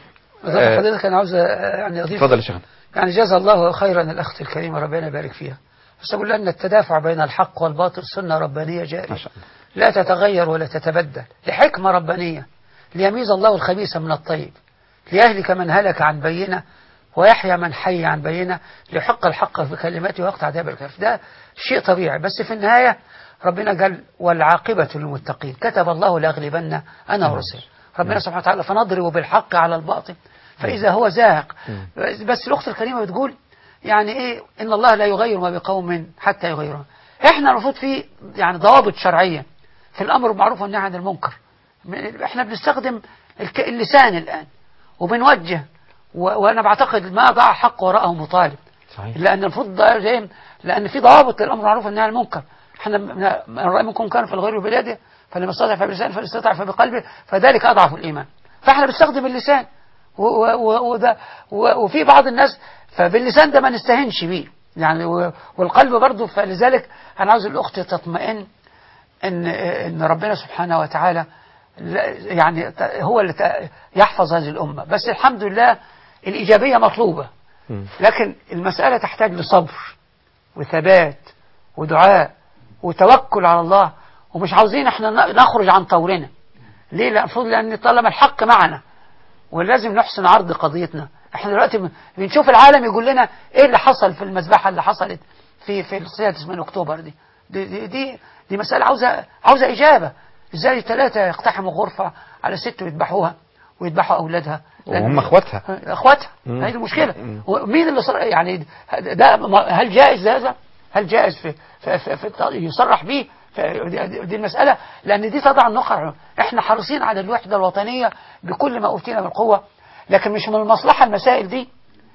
أه حضرتك أنا عاوز يعني أضيف. تفضل يا شيخ. يعني جزا الله خيرا الأخت الكريمة ربنا يبارك فيها. بس أقول أن التدافع بين الحق والباطل سنة ربانية جارية لا تتغير ولا تتبدل، لحكمة ربانية ليميز الله الخبيث من الطيب، ليهلك من هلك عن بينة ويحيى من حي عن بينة، ليحق الحق في كلماته ويقطع دابر الكافر. ده شيء طبيعي، بس في النهاية ربنا قال والعاقبة للمتقين، كتب الله لأغلبن أنا ورسل. ربنا سبحانه وتعالى فنضرب بالحق على الباطل فإذا هو زاهق. بس الأخت الكريمة بتقول يعني إيه إن الله لا يغير ما بقوم حتى يغيروا. إحنا المفروض في يعني ضوابط شرعية في الأمر بالمعروف والنهي عن المنكر. احنا بنستخدم اللسان الآن وبنوجه، وأنا بعتقد ما ضاع حق وراءه مطالب. صحيح. لأن المفروض لأن في ضوابط للأمر المعروف والنهي عن المنكر. احنا من رأى منكم كان في الغير بلاده فلما استطاع فبلسانه فليستطع فبقلبه فذلك أضعف الإيمان. فاحنا بنستخدم اللسان وده وفي بعض الناس فباللسان ده ما نستهنش بيه يعني، والقلب برضه. فلذلك أنا عاوز الأخت تطمئن إن إن ربنا سبحانه وتعالى يعني هو اللي يحفظ هذه الأمة. بس الحمد لله الإيجابية مطلوبة، لكن المسألة تحتاج لصبر وثبات ودعاء وتوكل على الله، ومش عاوزين احنا نخرج عن طورنا. ليه؟ المفروض لأن طالما الحق معنا ولازم نحسن عرض قضيتنا. احنا دلوقتي بنشوف العالم يقول لنا ايه اللي حصل في المذبحة اللي حصلت في في السادس من اكتوبر دي دي دي, دي, دي مسألة عاوزة عاوزة إجابة. ازاي ثلاثة يقتحموا غرفة على ست ويذبحوها ويذبحوا أولادها وهم اخواتها اخواتها هذه المشكلة. ومين اللي صر... يعني ده هل جائز هذا؟ هل جائز في, في, في, في يصرح به؟ دي المسألة، لأن دي تضع النقر. احنا حريصين على الوحدة الوطنية بكل ما أوتينا من قوة، لكن مش من المصلحة المسائل دي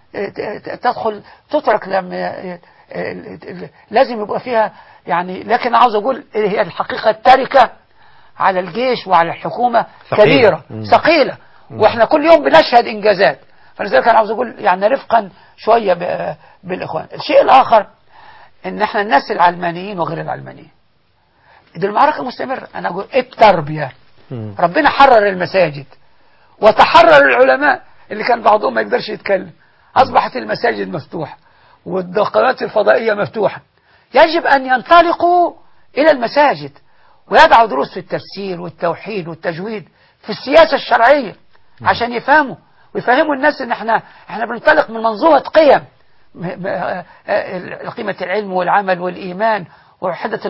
تدخل تترك لما لازم يبقى فيها يعني. لكن عاوز أقول هي الحقيقة التاركة على الجيش وعلى الحكومة كبيرة ثقيلة، واحنا كل يوم بنشهد إنجازات. فلذلك أنا عاوز أقول يعني رفقا شوية بالإخوان. الشيء الآخر إن احنا الناس العلمانيين وغير العلمانيين دي المعركة مستمرة. أنا أقول التربية. ربنا حرر المساجد وتحرر العلماء اللي كان بعضهم ما يقدرش يتكلم، أصبحت المساجد مفتوحة والقنوات الفضائية مفتوحة. يجب أن ينطلقوا إلى المساجد ويدعوا دروس في التفسير والتوحيد والتجويد في السياسة الشرعية عشان يفهموا ويفهموا الناس ان احنا احنا بننطلق من منظومة قيم، قيمة العلم والعمل والإيمان ووحدة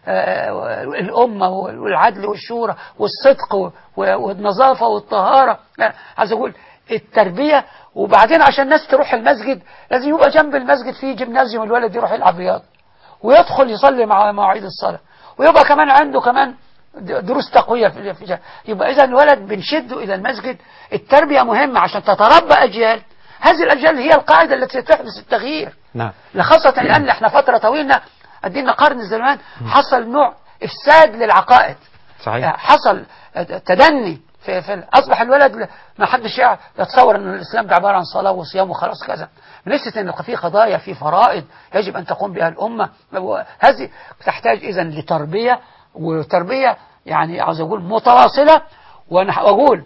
الأمة والعدل والشورى والصدق والنظافة والطهارة. عايز أقول التربية. وبعدين عشان الناس تروح المسجد لازم يبقى جنب المسجد فيه جيمنازيوم الولد يروح يلعب رياضة ويدخل يصلي مع مواعيد الصلاة، ويبقى كمان عنده كمان دروس تقوية في. يبقى إذا الولد بنشده إلى المسجد. التربية مهمة عشان تتربى أجيال، هذه الأجيال هي القاعدة التي تحدث التغيير. نعم. خاصة الآن احنا فترة طويلة قدينا قرن الزمان حصل نوع إفساد للعقائد. صحيح. حصل تدني في, في أصبح الولد ما حدش يتصور أن الإسلام ده عبارة عن صلاة وصيام وخلاص كذا. بنسيت أن في قضايا في فرائض يجب أن تقوم بها الأمة. هذه تحتاج إذن لتربية، وتربية يعني عاوز أقول متواصلة. وأنا أقول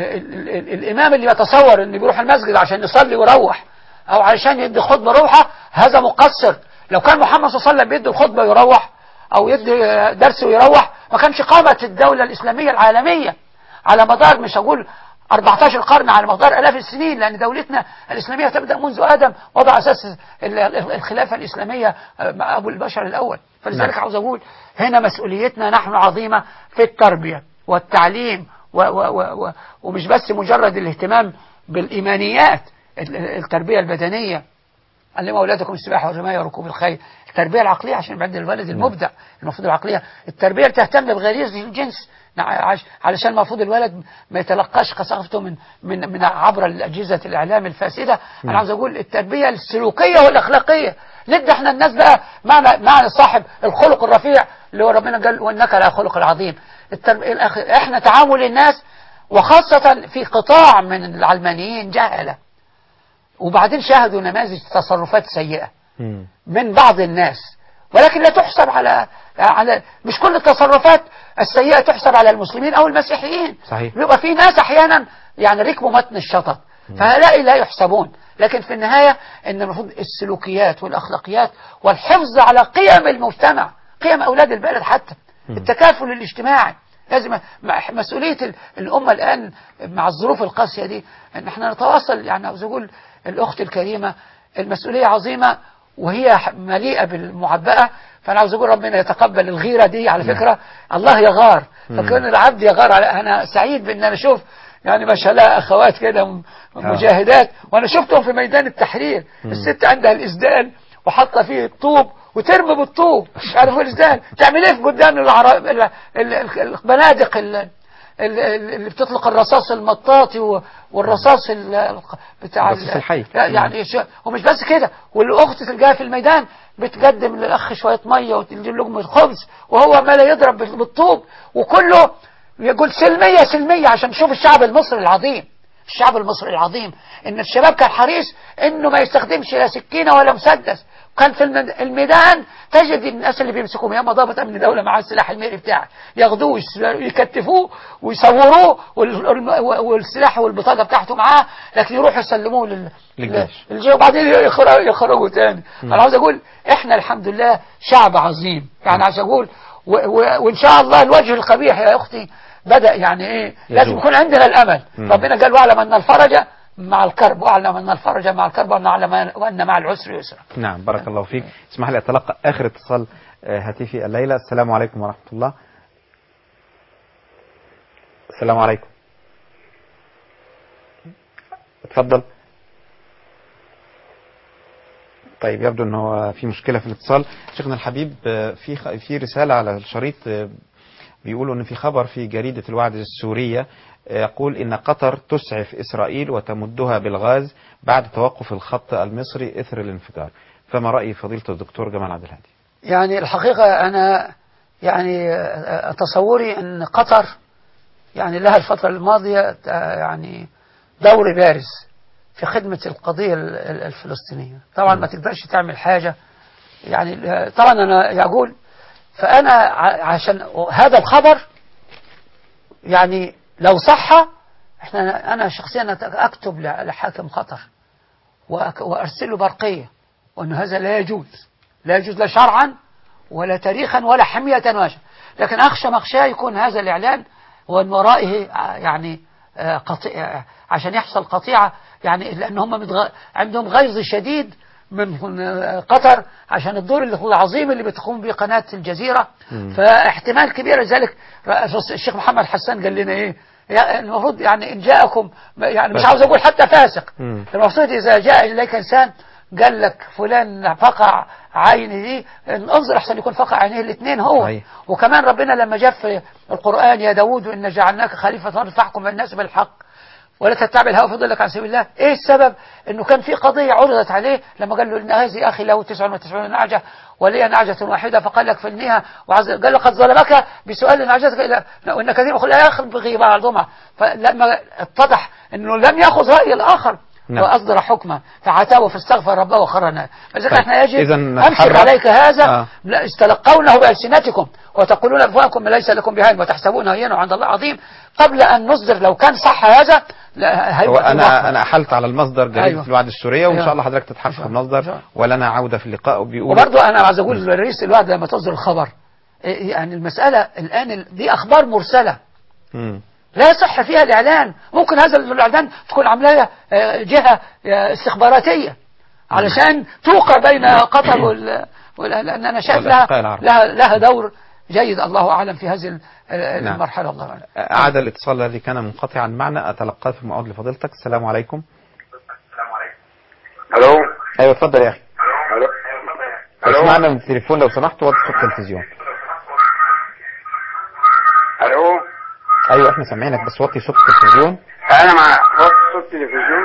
الإمام اللي يتصور أنه بيروح المسجد عشان يصلي ويروح أو علشان يدي خطبة روحة هذا مقصر. لو كان محمد صلى الله عليه وسلم بيدي الخطبة ويروح أو يدي درس ويروح ما كانش قامت الدولة الإسلامية العالمية على مدار مش هقول أربعة عشر قرن، على مدار آلاف السنين، لأن دولتنا الإسلامية تبدأ منذ آدم وضع أساس الخلافة الإسلامية مع أبو البشر الأول. فلذلك عاوز أقول هنا مسؤوليتنا نحن عظيمة في التربية والتعليم و و و ومش بس مجرد الاهتمام بالإيمانيات، التربية البدنية، علموا أولادكم السباحة والرماية وركوب الخيل. التربية العقلية عشان بعد الولد المبدع المفروض العقلية. التربية اللي تهتم بغريزة الجنس علشان المفروض الولد ما يتلقاش ثقافته من من من عبر الأجهزة الإعلام الفاسدة. أنا عاوز أقول التربية السلوكية والأخلاقية. ندي احنا الناس بقى معنى معنى صاحب الخلق الرفيع اللي هو ربنا قال وإنك على خلق العظيم. احنا تعامل الناس وخاصة في قطاع من العلمانيين جهلة، وبعدين شاهدوا نماذج تصرفات سيئة من بعض الناس، ولكن لا تحسب على على مش كل التصرفات السيئة تحسب على المسلمين أو المسيحيين. صحيح. بيبقى في ناس أحيانا يعني ركبوا متن الشطط فهؤلاء لا يحسبون. لكن في النهاية إن المفروض السلوكيات والأخلاقيات والحفظ على قيم المجتمع، قيم أولاد البلد، حتى التكافل الاجتماعي. لازم مسؤولية الأمة الآن مع الظروف القاسية دي أن احنا نتواصل. يعني عاوز أقول الأخت الكريمة المسؤولية عظيمة وهي مليئة بالمعبأة. فأنا عاوز أقول ربنا يتقبل الغيرة دي. على فكرة الله يغار، فكون العبد يغار على. أنا سعيد بأن أنا أشوف يعني ما شاء الله أخوات كده مجاهدات، وأنا شفتهم في ميدان التحرير. الست عندها الإسدال وحاطة فيه الطوب وترمي بالطوب، مش عارف الإسدال تعمل إيه في قدام البنادق اللي بتطلق الرصاص المطاطي والرصاص بتاع الرصاص الحي يعني. ومش بس كده، والاخت تلقاها في الميدان بتقدم للاخ شويه ميه وتدي لقمه خبز وهو ما لا يضرب بالطوب، وكله يقول سلميه سلميه عشان تشوف الشعب المصري العظيم. الشعب المصري العظيم ان الشباب كان حريص انه ما يستخدمش لا سكينه ولا مسدس. كان في الميدان تجد الناس اللي بيمسكوهم يا ضابط امن دوله مع السلاح الميري بتاعه ياخدوه يكتفوه ويصوروه والسلاح والبطاقه بتاعته معاه، لكن يروحوا يسلموه لل... للجيش وبعدين يخرجوا تاني. انا عاوز اقول احنا الحمد لله شعب عظيم يعني. عايز اقول و... و... وان شاء الله الوجه القبيح يا اختي بدأ يعني ايه لازم يكون عندنا الامل. مم. ربنا قال واعلم ان الفرج مع الكرب، واعلم ان الفرج مع الكرب وان مع العسر يسرا. نعم بارك الله فيك. اسمح لي اتلقى اخر اتصال هاتفي الليله. السلام عليكم ورحمه الله. السلام عليكم. اتفضل. طيب يبدو ان هو في مشكله في الاتصال. شيخنا الحبيب في في رساله على الشريط بيقولوا ان في خبر في جريده الوعد السوريه يقول ان قطر تسعف اسرائيل وتمدها بالغاز بعد توقف الخط المصري اثر الانفجار، فما راي فضيله الدكتور جمال عبد الهادي؟ يعني الحقيقه انا يعني تصوري ان قطر يعني لها الفتره الماضيه يعني دور بارز في خدمه القضيه الفلسطينيه. طبعا ما تقدرش تعمل حاجه يعني. طبعا انا يقول فأنا عشان هذا الخبر يعني لو صح احنا أنا شخصيا أكتب لحاكم قطر وأرسله برقية وأن هذا لا يجوز، لا يجوز لا شرعا ولا تاريخا ولا حمية واجه. لكن أخشى مخشاه يكون هذا الإعلان ومن ورائه يعني قطيع عشان يحصل قطيعة يعني، لأن هم متغ... عندهم غيظ شديد من قطر عشان الدور العظيم اللي بتقوم به قناة الجزيرة. مم. فاحتمال كبير. لذلك الشيخ محمد حسان قال لنا ايه المفروض يعني ان جاءكم يعني مش عاوز اقول حتى فاسق. مم. المفروض اذا جاء اليك انسان قال لك فلان فقع عيني دي انظر احسن يكون فقع عينيه الاثنين هو. أي. وكمان ربنا لما جاء في القرآن يا داود ان جعلناك خليفة الارض فاحكم بين الناس بالحق ولا تتبع الهوى فضلك عن سبيل الله. ايه السبب؟ انه كان في قضية عرضت عليه لما قال له ان هذه اخي له تسعة وتسعين نعجة ولي نعجة واحدة فقال لك فلنيها قال له قد ظلمك بسؤال نعجتك الى وان كثير لا ياخذ بعضهما. فلما اتضح انه لم ياخذ رأي الاخر نعم. وأصدر حكمه فعتاه فاستغفر ربه وخرنا. فإذا طيب. احنا يجب أمسك عليك هذا آه. استلقونه بألسنتكم وتقولون أفواهكم ما ليس لكم بهين وتحسبونه هينا عند الله عظيم قبل أن نصدر. لو كان صح هذا هو أنا أنا أحلت على المصدر جريدة أيوة. الوعد السورية وإن أيوة. شاء الله حضرتك تتحقق المصدر ولنا عودة في اللقاء. وبيقول وبرضه أنا عايز أقول لرئيس الوعد لما تصدر الخبر يعني المسألة الآن دي أخبار مرسلة م. لا يصح فيها الإعلان. ممكن هذا الإعلان تكون عملية جهة استخباراتية علشان توقع بين قطر وال... لأن أنا شايف لها, لها لها دور جيد الله أعلم في هذه المرحلة. الله أعلم. أعاد الاتصال الذي كان منقطعا معنا أتلقاه في المعود لفضيلتك. السلام عليكم. السلام عليكم. ألو. أيوة اتفضل يا أخي. ألو. اسمعنا من التليفون لو سمحت وطي صوت التلفزيون. ألو. ايوه احنا سامعينك بس وطي صوت التلفزيون. انا مع وطي صوت التلفزيون.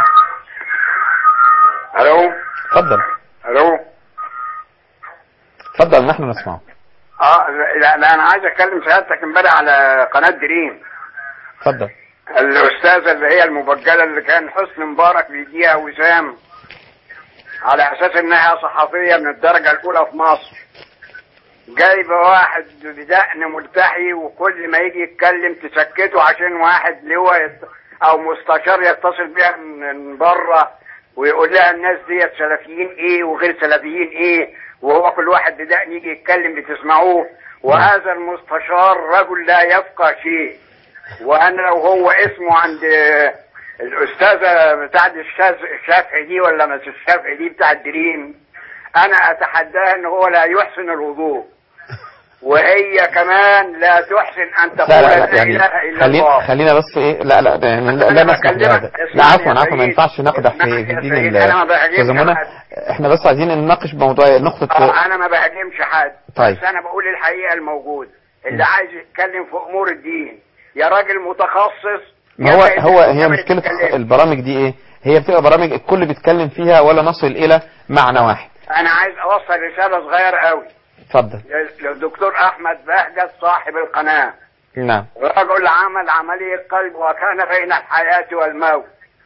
الو. اتفضل. الو. اتفضل نحن نسمعه. اه لا, لا انا عايز اكلم سيادتك امبارح على قناه دريم. اتفضل. الاستاذه اللي هي المبجله اللي كان حسني مبارك بيجيها وسام على اساس انها صحفيه من الدرجه الاولى في مصر، جايبه واحد بدقن ملتحي وكل ما يجي يتكلم تسكته عشان واحد لواء يت... او مستشار يتصل بيها من بره ويقول لها الناس ديت سلفيين ايه وغير سلفيين ايه، وهو كل واحد بدقن يجي يتكلم بتسمعوه. وهذا المستشار رجل لا يفقه شيء. وانا لو هو اسمه عند الاستاذه بتاعت الشافعي دي ولا مس الشافعي دي بتاعت دريم انا اتحداه ان هو لا يحسن الوضوء وهي كمان لا تحسن ان تقول لا, لا, لا يعني اله الا خلينا الله. خلينا بس ايه لا لا يعني لا, لا نسمح بهذا. لا عفوا عفوا ما ينفعش نقدح في في دين الزمانه. احنا بس عايزين نناقش موضوع نقطه. اه انا ما بهاجمش حد. طيب. بس انا بقول الحقيقه الموجود اللي م. عايز يتكلم في امور الدين يا راجل متخصص. ما هو هو هي مشكلة البرامج دي ايه؟ هي بتبقى برامج الكل بيتكلم فيها ولا نصل الى معنى واحد. انا عايز اوصل رسالة صغيرة قوي. اتفضل. للدكتور احمد بهجت صاحب القناة. نعم. رجل عمل عملية قلب وكان بين الحياة والموت.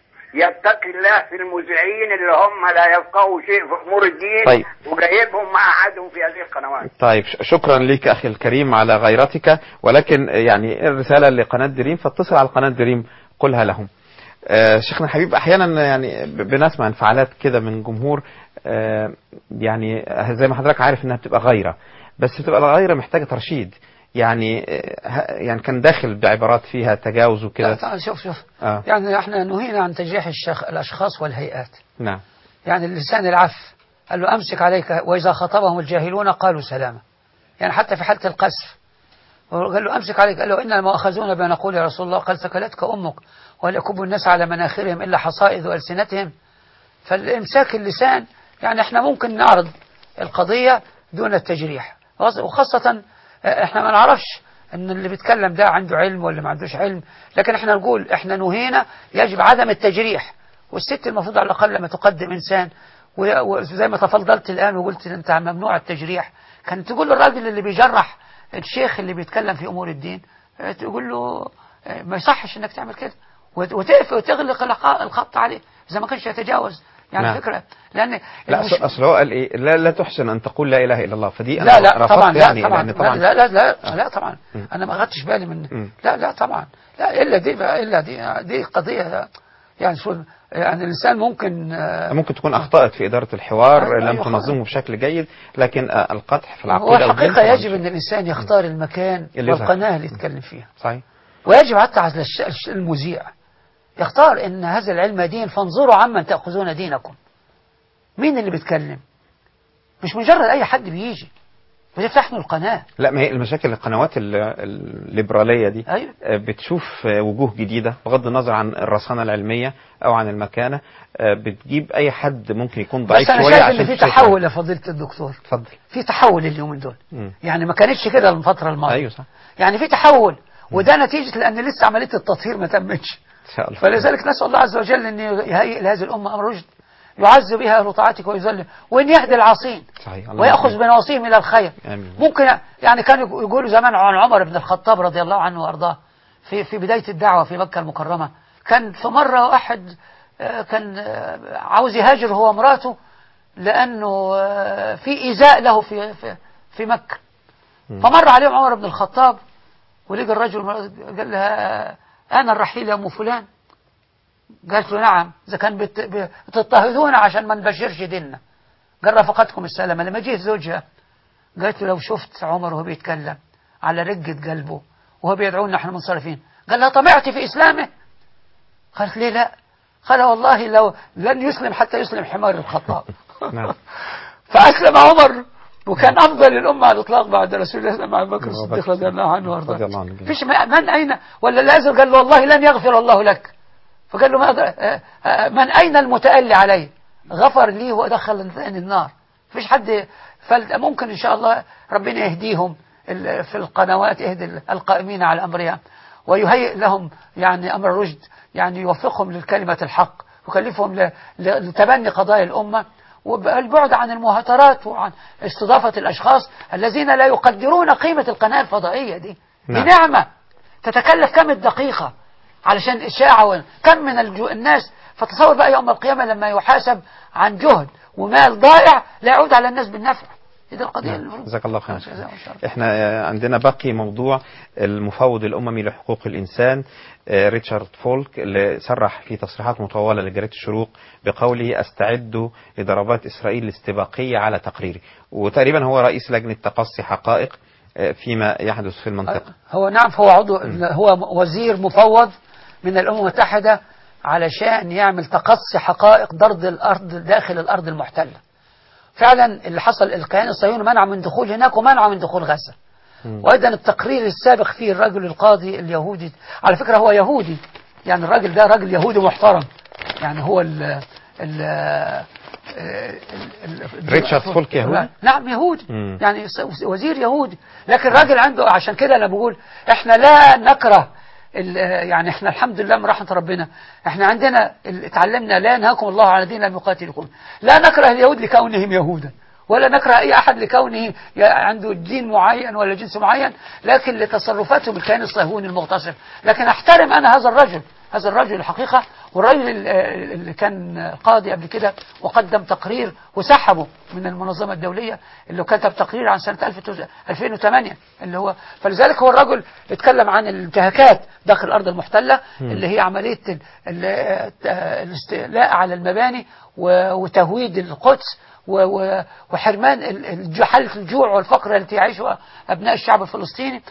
يتقي الله في المذيعين اللي هم لا يفقهوا شيء في امور الدين. طيب. وجايبهم مع عدهم في هذه القنوات. طيب شكرا لك اخي الكريم على غيرتك، ولكن يعني الرسالة لقناة دريم فاتصل على قناة دريم قلها لهم. آه شيخنا الحبيب احيانا يعني بنسمع انفعالات كده من جمهور، آه يعني زي ما حضرتك عارف انها بتبقى غيرة، بس بتبقى الغيرة محتاجة ترشيد. يعني يعني كان داخل بعبارات فيها تجاوز وكده. شوف شوف آه. يعني احنا نهينا عن تجريح الشخ... الاشخاص والهيئات. نعم. يعني اللسان العف قال له امسك عليك واذا خطبهم الجاهلون قالوا سلاما. يعني حتى في حالة القذف قال له امسك عليك، قال له اننا مؤاخذون بما نقول يا رسول الله، قال ثكلتك امك وهل يكب الناس على مناخرهم الا حصائد السنتهم. فالامساك اللسان يعني احنا ممكن نعرض القضية دون التجريح، وخاصة احنا ما نعرفش ان اللي بيتكلم ده عنده علم ولا ما عندوش علم، لكن احنا نقول احنا نهينا يجب عدم التجريح. والست المفروض على الاقل لما تقدم انسان وزي ما تفضلت الان وقلت انت ممنوع التجريح، كانت تقول للراجل اللي بيجرح الشيخ اللي بيتكلم في امور الدين تقول له ما يصحش انك تعمل كده وتقف وتغلق الخط عليه اذا ما كانش يتجاوز. يعني نعم. فكرة لأن لا أصل هو قال إيه لا لا تحسن أن تقول لا إله إلا الله، فدي لا أنا لا طبعا يعني لا طبعا, يعني طبعا لا لا لا, لا, لا طبعا م. أنا ما أخدتش بالي من م. لا لا طبعا لا إلا دي إلا دي دي قضية يعني شو يعني الإنسان ممكن ممكن تكون أخطأت في إدارة الحوار لم تنظمه بشكل جيد، لكن القدح في العقيدة هو الحقيقة يجب أن الإنسان يختار المكان والقناة اللي يتكلم فيها. صحيح. ويجب حتى على المذيع يختار ان هذا العلم دين فانظروا عمن تأخذون دينكم. مين اللي بيتكلم؟ مش مجرد اي حد بيجي بيفتح له القناة. لا ما هي المشاكل القنوات الليبرالية دي أيوة. بتشوف وجوه جديدة بغض النظر عن الرصانة العلمية او عن المكانة، بتجيب اي حد ممكن يكون ضعيف شوية. بس انا شايف ان في تحول يا فضيلة الدكتور. اتفضل. في تحول اليومين دول. م. يعني ما كانتش كده الفترة الماضية. ايوه صح. يعني في تحول وده نتيجة لان لسه عملية التطهير ما تمتش. فلذلك نسأل الله عز وجل أن يهيئ لهذه الأمة أمر رشد يعز بها أهل طاعتك ويذلهم وإن يهدي العاصين ويأخذ بنواصيهم إلى الخير. آمين. ممكن يعني كانوا يقولوا زمان عن عمر بن الخطاب رضي الله عنه وأرضاه في في بداية الدعوة في مكة المكرمة، كان في مرة واحد كان عاوز يهاجر هو ومراته لأنه في إيذاء له في في في مكة. فمر عليهم عمر بن الخطاب ولقى الرجل قال لها أنا الرحيل يا أم فلان. قالت له نعم إذا كان بتضطهدونا عشان ما نبشرش ديننا. قال رفقتكم السلامة. لما جه زوجها قالت له لو شفت عمر وهو بيتكلم على رقة قلبه وهو بيدعونا نحن منصرفين. قال لها طمعت في إسلامه؟ قالت ليه لا؟ قال والله لو لن يسلم حتى يسلم حمار الخطاب. فأسلم عمر وكان أفضل الأمة على الإطلاق بعد رسول الله مع أبي بكر الصديق رضي الله عنه وارضاه. فيش من أين ولا لازم قال له والله لن يغفر الله لك. فقال له ماذا من أين المتألي عليه؟ غفر لي ودخل النار. فيش حد. فممكن إن شاء الله ربنا يهديهم في القنوات، يهدي القائمين على أمرها ويهيئ لهم يعني أمر رشد، يعني يوفقهم للكلمة الحق ويكلفهم لتبني قضايا الأمة والبعد عن المهاترات وعن استضافة الأشخاص الذين لا يقدرون قيمة القناة الفضائية دي. نعم. دي نعمة تتكلف كم الدقيقة علشان إشاعة كم من الناس. فتصور بقى يوم القيامة لما يحاسب عن جهد ومال ضائع لا يعود على الناس بالنفع. دي القضية. جزاك الله خير. احنا عندنا باقي موضوع المفوض الأممي لحقوق الإنسان ريتشارد فولك اللي صرح في تصريحات مطولة لجريدة الشروق بقوله استعد لضربات إسرائيل الاستباقية على تقريري، وتقريبا هو رئيس لجنة تقصي حقائق فيما يحدث في المنطقة. هو نعم هو عضو هو وزير مفوض من الأمم المتحدة علشان يعمل تقصي حقائق ضرب الأرض داخل الأرض المحتلة. فعلا اللي حصل الكيان الصهيوني منع من دخول هناك ومنع من دخول غزة. وأيضا التقرير السابق فيه الرجل القاضي اليهودي، على فكرة هو يهودي، يعني الراجل ده راجل يهودي محترم، يعني هو ال ال ريتشارد فولك يهودي. نعم يهودي. مم. يعني وزير يهودي، لكن الراجل عنده، عشان كده أنا بقول إحنا لا نكره يعني احنا الحمد لله من رحمة ربنا احنا عندنا اتعلمنا لا ينهاكم الله على دين لم يقاتلكم، لا نكره اليهود لكونهم يهودا ولا نكره أي أحد لكونه عنده دين معين ولا جنس معين، لكن لتصرفاتهم الكيان الصهيوني المغتصب. لكن أحترم أنا هذا الرجل هذا الرجل الحقيقة، والرجل اللي كان قاضي قبل كده وقدم تقرير وسحبه من المنظمة الدولية اللي كتب تقرير عن سنة ألفين وثمانية اللي هو، فلذلك هو الرجل اتكلم عن الانتهاكات داخل الأرض المحتلة اللي هي عملية الاستيلاء على المباني وتهويد القدس وحرمان حالة الجوع والفقر التي يعيشها أبناء الشعب الفلسطيني،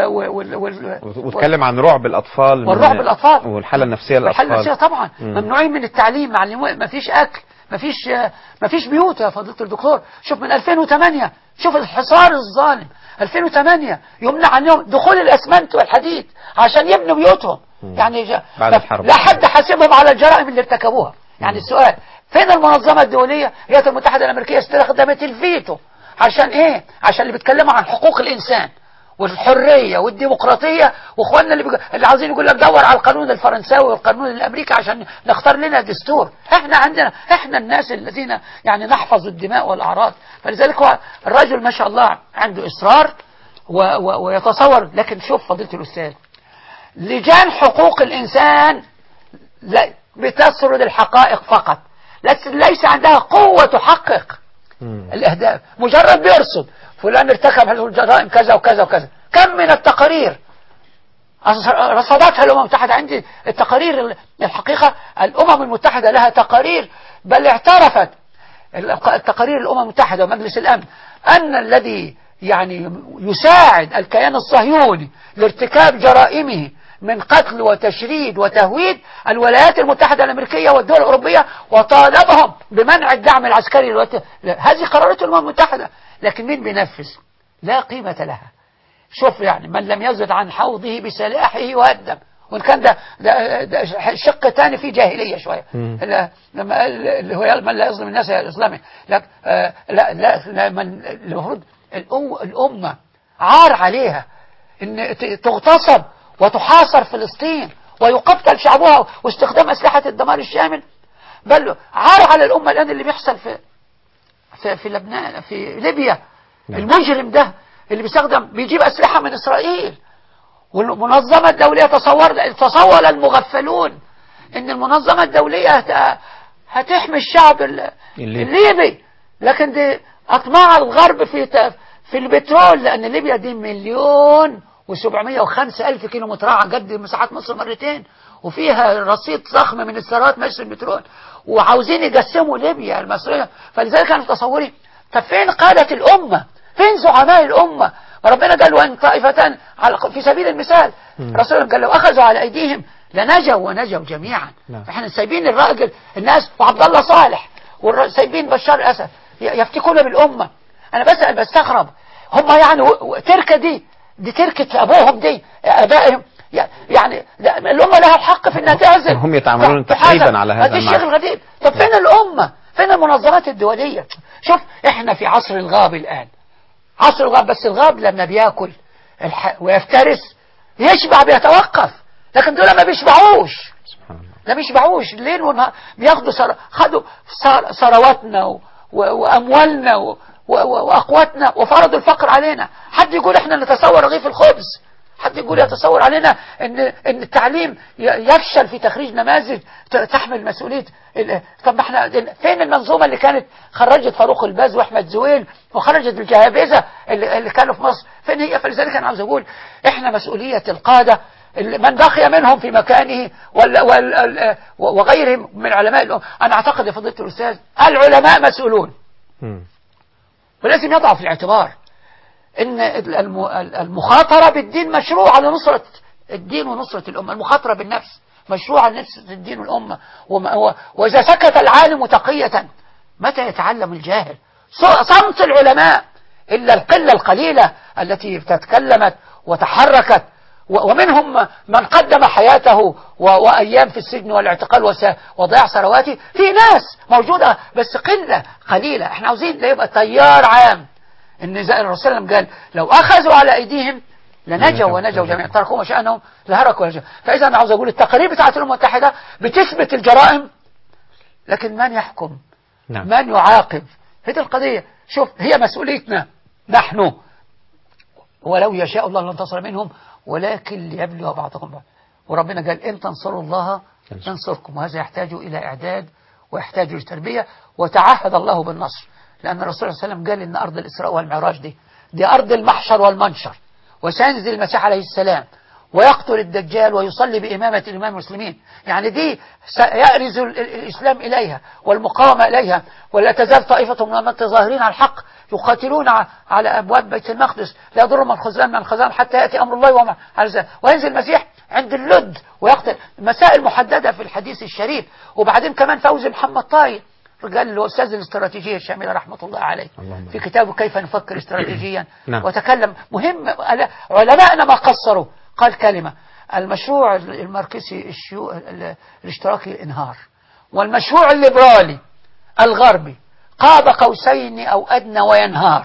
واتكلم عن رعب الأطفال والرعب الأطفال والحالة النفسية للأطفال. الحالة النفسية طبعا مم. ممنوعين من التعليم، معلمين ما فيش أكل، ما فيش ما فيش بيوت يا فضيلة الدكتور. شوف من ألفين وثمانية، شوف الحصار الظالم، ألفين وثمانية يمنع عنهم دخول الأسمنت والحديد عشان يبنوا بيوتهم. مم. يعني لا حد حاسبهم على الجرائم اللي ارتكبوها. يعني السؤال فين المنظمة الدولية؟ الولايات المتحدة الأمريكية استخدمت الفيتو عشان ايه؟ عشان اللي بيتكلموا عن حقوق الإنسان والحرية والديمقراطية، واخواننا اللي, بيق... اللي عاوزين يقول لك دور على القانون الفرنساوي والقانون الأمريكي عشان نختار لنا دستور. احنا عندنا احنا الناس الذين يعني نحفظ الدماء والأعراض. فلذلك هو الرجل ما شاء الله عنده إصرار و... و... ويتصور. لكن شوف فضيلة الأستاذ، لجان حقوق الإنسان لا بتسرد الحقائق فقط، ليس عندها قوة تحقق الأهداف، مجرد بيرصد فلان ارتكب هذه الجرائم كذا وكذا وكذا. كم من التقارير رصدتها الأمم المتحدة. عندي التقارير الحقيقة الأمم المتحدة لها تقارير، بل اعترفت التقارير الأمم المتحدة ومجلس الأمن أن الذي يعني يساعد الكيان الصهيوني لارتكاب جرائمه من قتل وتشريد وتهويد الولايات المتحدة الأمريكية والدول الأوروبية، وطالبهم بمنع الدعم العسكري. هذه قرارات الأمم المتحدة، لكن مين بينفذ؟ لا قيمة لها. شوف يعني من لم يزد عن حوضه بسلاحه يهدم. وإن كان ده, ده, ده شق ثاني فيه جاهلية شوية، لما اللي هو من لا يظلم الناس يظلمه. لا لا لا من المفروض الأمة عار عليها إن تغتصب وتحاصر فلسطين ويقتل شعبها واستخدام أسلحة الدمار الشامل. بل عار على الأمة الآن اللي بيحصل في في في لبنان في ليبيا. نعم. المجرم ده اللي بيستخدم بيجيب أسلحة من إسرائيل، والمنظمة الدولية تصور تصور المغفلون إن المنظمة الدولية هتحمي الشعب الليبي، لكن دي أطماع الغرب في في البترول، لأن ليبيا دي مليون وسبعمية وخمسة ألف كيلو متربع، قد مساحات مصر مرتين، وفيها رصيد ضخم من الثروات مصر البترول، وعاوزين يقسموا ليبيا المصرية. فلذلك كانوا تصوري طب فين قادة الأمة؟ فين زعماء الأمة؟ وربنا قال وأن طائفتان في سبيل المثال، رسول قال لو أخذوا على أيديهم لنجوا ونجوا جميعا. احنا سايبين الراجل الناس وعبد الله صالح وسايبين بشار الأسد يفتكون بالأمة. أنا بسأل بستغرب هم يعني تركة دي دي تركة أبوهم دي أبائهم، يعني الأمة لها الحق في أنها تعزل. هم يتعاملون تقريبا على هذا الشيخ الغريب. طب فين الأمة؟ فين المنظمات الدولية؟ شوف احنا في عصر الغاب الآن، عصر الغاب، بس الغاب لما بياكل ويفترس يشبع بيتوقف، لكن دول ما بيشبعوش، لا بيشبعوش الليل والنهار، بياخدوا سر... خدوا سر... ثرواتنا و... و... وأموالنا و... و... وأقواتنا وفرضوا الفقر علينا. حد يقول احنا نتصور رغيف الخبز، حد يقول يتصور علينا ان ان التعليم يفشل في تخريج نماذج تحمل مسؤوليه. طب احنا فين المنظومه اللي كانت خرجت فاروق الباز واحمد زويل وخرجت الجهابذه اللي, اللي كانوا في مصر؟ فين هي؟ فلذلك انا عاوز اقول احنا مسؤوليه القاده من بقي منهم في مكانه وغيرهم من علماء الأمة. انا اعتقد يا فضيله الاستاذ العلماء مسؤولون، ولازم يضعوا في الاعتبار ان المخاطرة بالدين مشروع على نصرة الدين ونصرة الأمة. المخاطرة بالنفس مشروع على نصرة الدين والأمة. وإذا سكت العالم تقية متى يتعلم الجاهل؟ صمت العلماء إلا القلة القليلة التي تتكلمت وتحركت، ومنهم من قدم حياته وأيام في السجن والاعتقال وضياع ثرواته. في ناس موجودة بس قلة قليلة. احنا عاوزين لا يبقى تيار عام، ان زي الرسول صلى الله عليه وسلم قال لو اخذوا على ايديهم لنجوا ونجوا جميعا، تركوا مشأنهم لهركوا ونجوا. فإذا أنا عاوز أقول التقارير بتاعت الأمم المتحدة بتثبت الجرائم، لكن من يحكم؟ نعم. من يعاقب؟ هذه القضية. شوف، هي مسؤوليتنا نحن، ولو يشاء الله لانتصر منهم ولكن ليبلو بعضكم بعض. وربنا قال إن تنصروا الله ينصركم، وهذا يحتاج إلى إعداد ويحتاج إلى تربية، وتعهد الله بالنصر، لأن الرسول صلى الله عليه وسلم قال إن أرض الإسراء والمعراج دي دي أرض المحشر والمنشر، وسينزل المسيح عليه السلام ويقتل الدجال ويصلي بإمامة الإمام المسلمين. يعني دي سيأرز الإسلام إليها والمقاومة إليها، ولا تزال طائفة من الأمة ظاهرين على الحق يقاتلون على أبواب بيت المقدس لا يضر من خزلان من الخزان حتى يأتي أمر الله وما على ذلك، وينزل المسيح عند اللد ويقتل. مسائل محددة في الحديث الشريف. وبعدين كمان فوزي محمد طاير قال له أستاذ الاستراتيجية الشاملة رحمة الله عليه في كتابه كيف نفكر استراتيجيا وتكلم مهم. علماءنا ما قصروا، قال كلمة: المشروع الماركسي الشيو... الاشتراكي انهار، والمشروع الليبرالي الغربي قاب قوسين أو أدنى وينهار،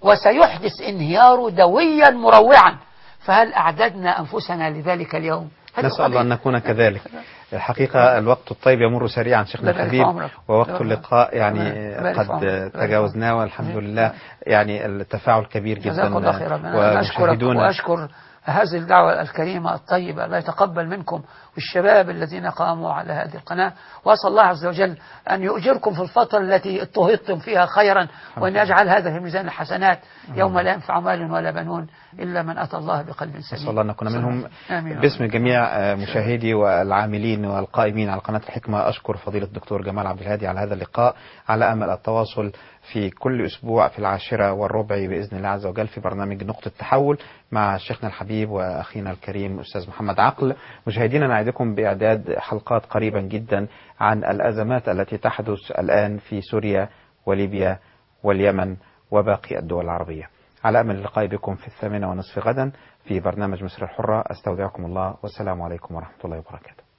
وسيحدث انهياره دويا مروعا، فهل أعددنا أنفسنا لذلك اليوم؟ نسأل الله أن نكون كذلك. الحقيقة الوقت الطيب يمر سريعا شيخنا الحبيب، ووقت اللقاء يعني قد تجاوزناه، والحمد لله يعني التفاعل كبير جدا. ومشاهدونا وأشكر هذه الدعوة الكريمة الطيبة، الله يتقبل منكم والشباب الذين قاموا على هذه القناة، وأسأل الله عز وجل أن يؤجركم في الفترة التي اضطهدتم فيها خيرا، وأن يجعل هذا في ميزان الحسنات يوم لا ينفع مال ولا بنون إلا من أتى الله بقلب سليم. أسأل الله أن نكون منهم. باسم جميع مشاهدي والعاملين والقائمين على قناة الحكمة أشكر فضيلة الدكتور جمال عبد الهادي على هذا اللقاء، على أمل التواصل في كل أسبوع في العاشرة والربع بإذن الله عز وجل في برنامج نقطة تحول مع شيخنا الحبيب وأخينا الكريم أستاذ محمد عقل. مشاهدينا نعدكم بإعداد حلقات قريبا جدا عن الأزمات التي تحدث الآن في سوريا وليبيا واليمن وباقي الدول العربية. على أمل اللقاء بكم في الثامنة ونصف غدا في برنامج مصر الحرة. أستودعكم الله والسلام عليكم ورحمة الله وبركاته.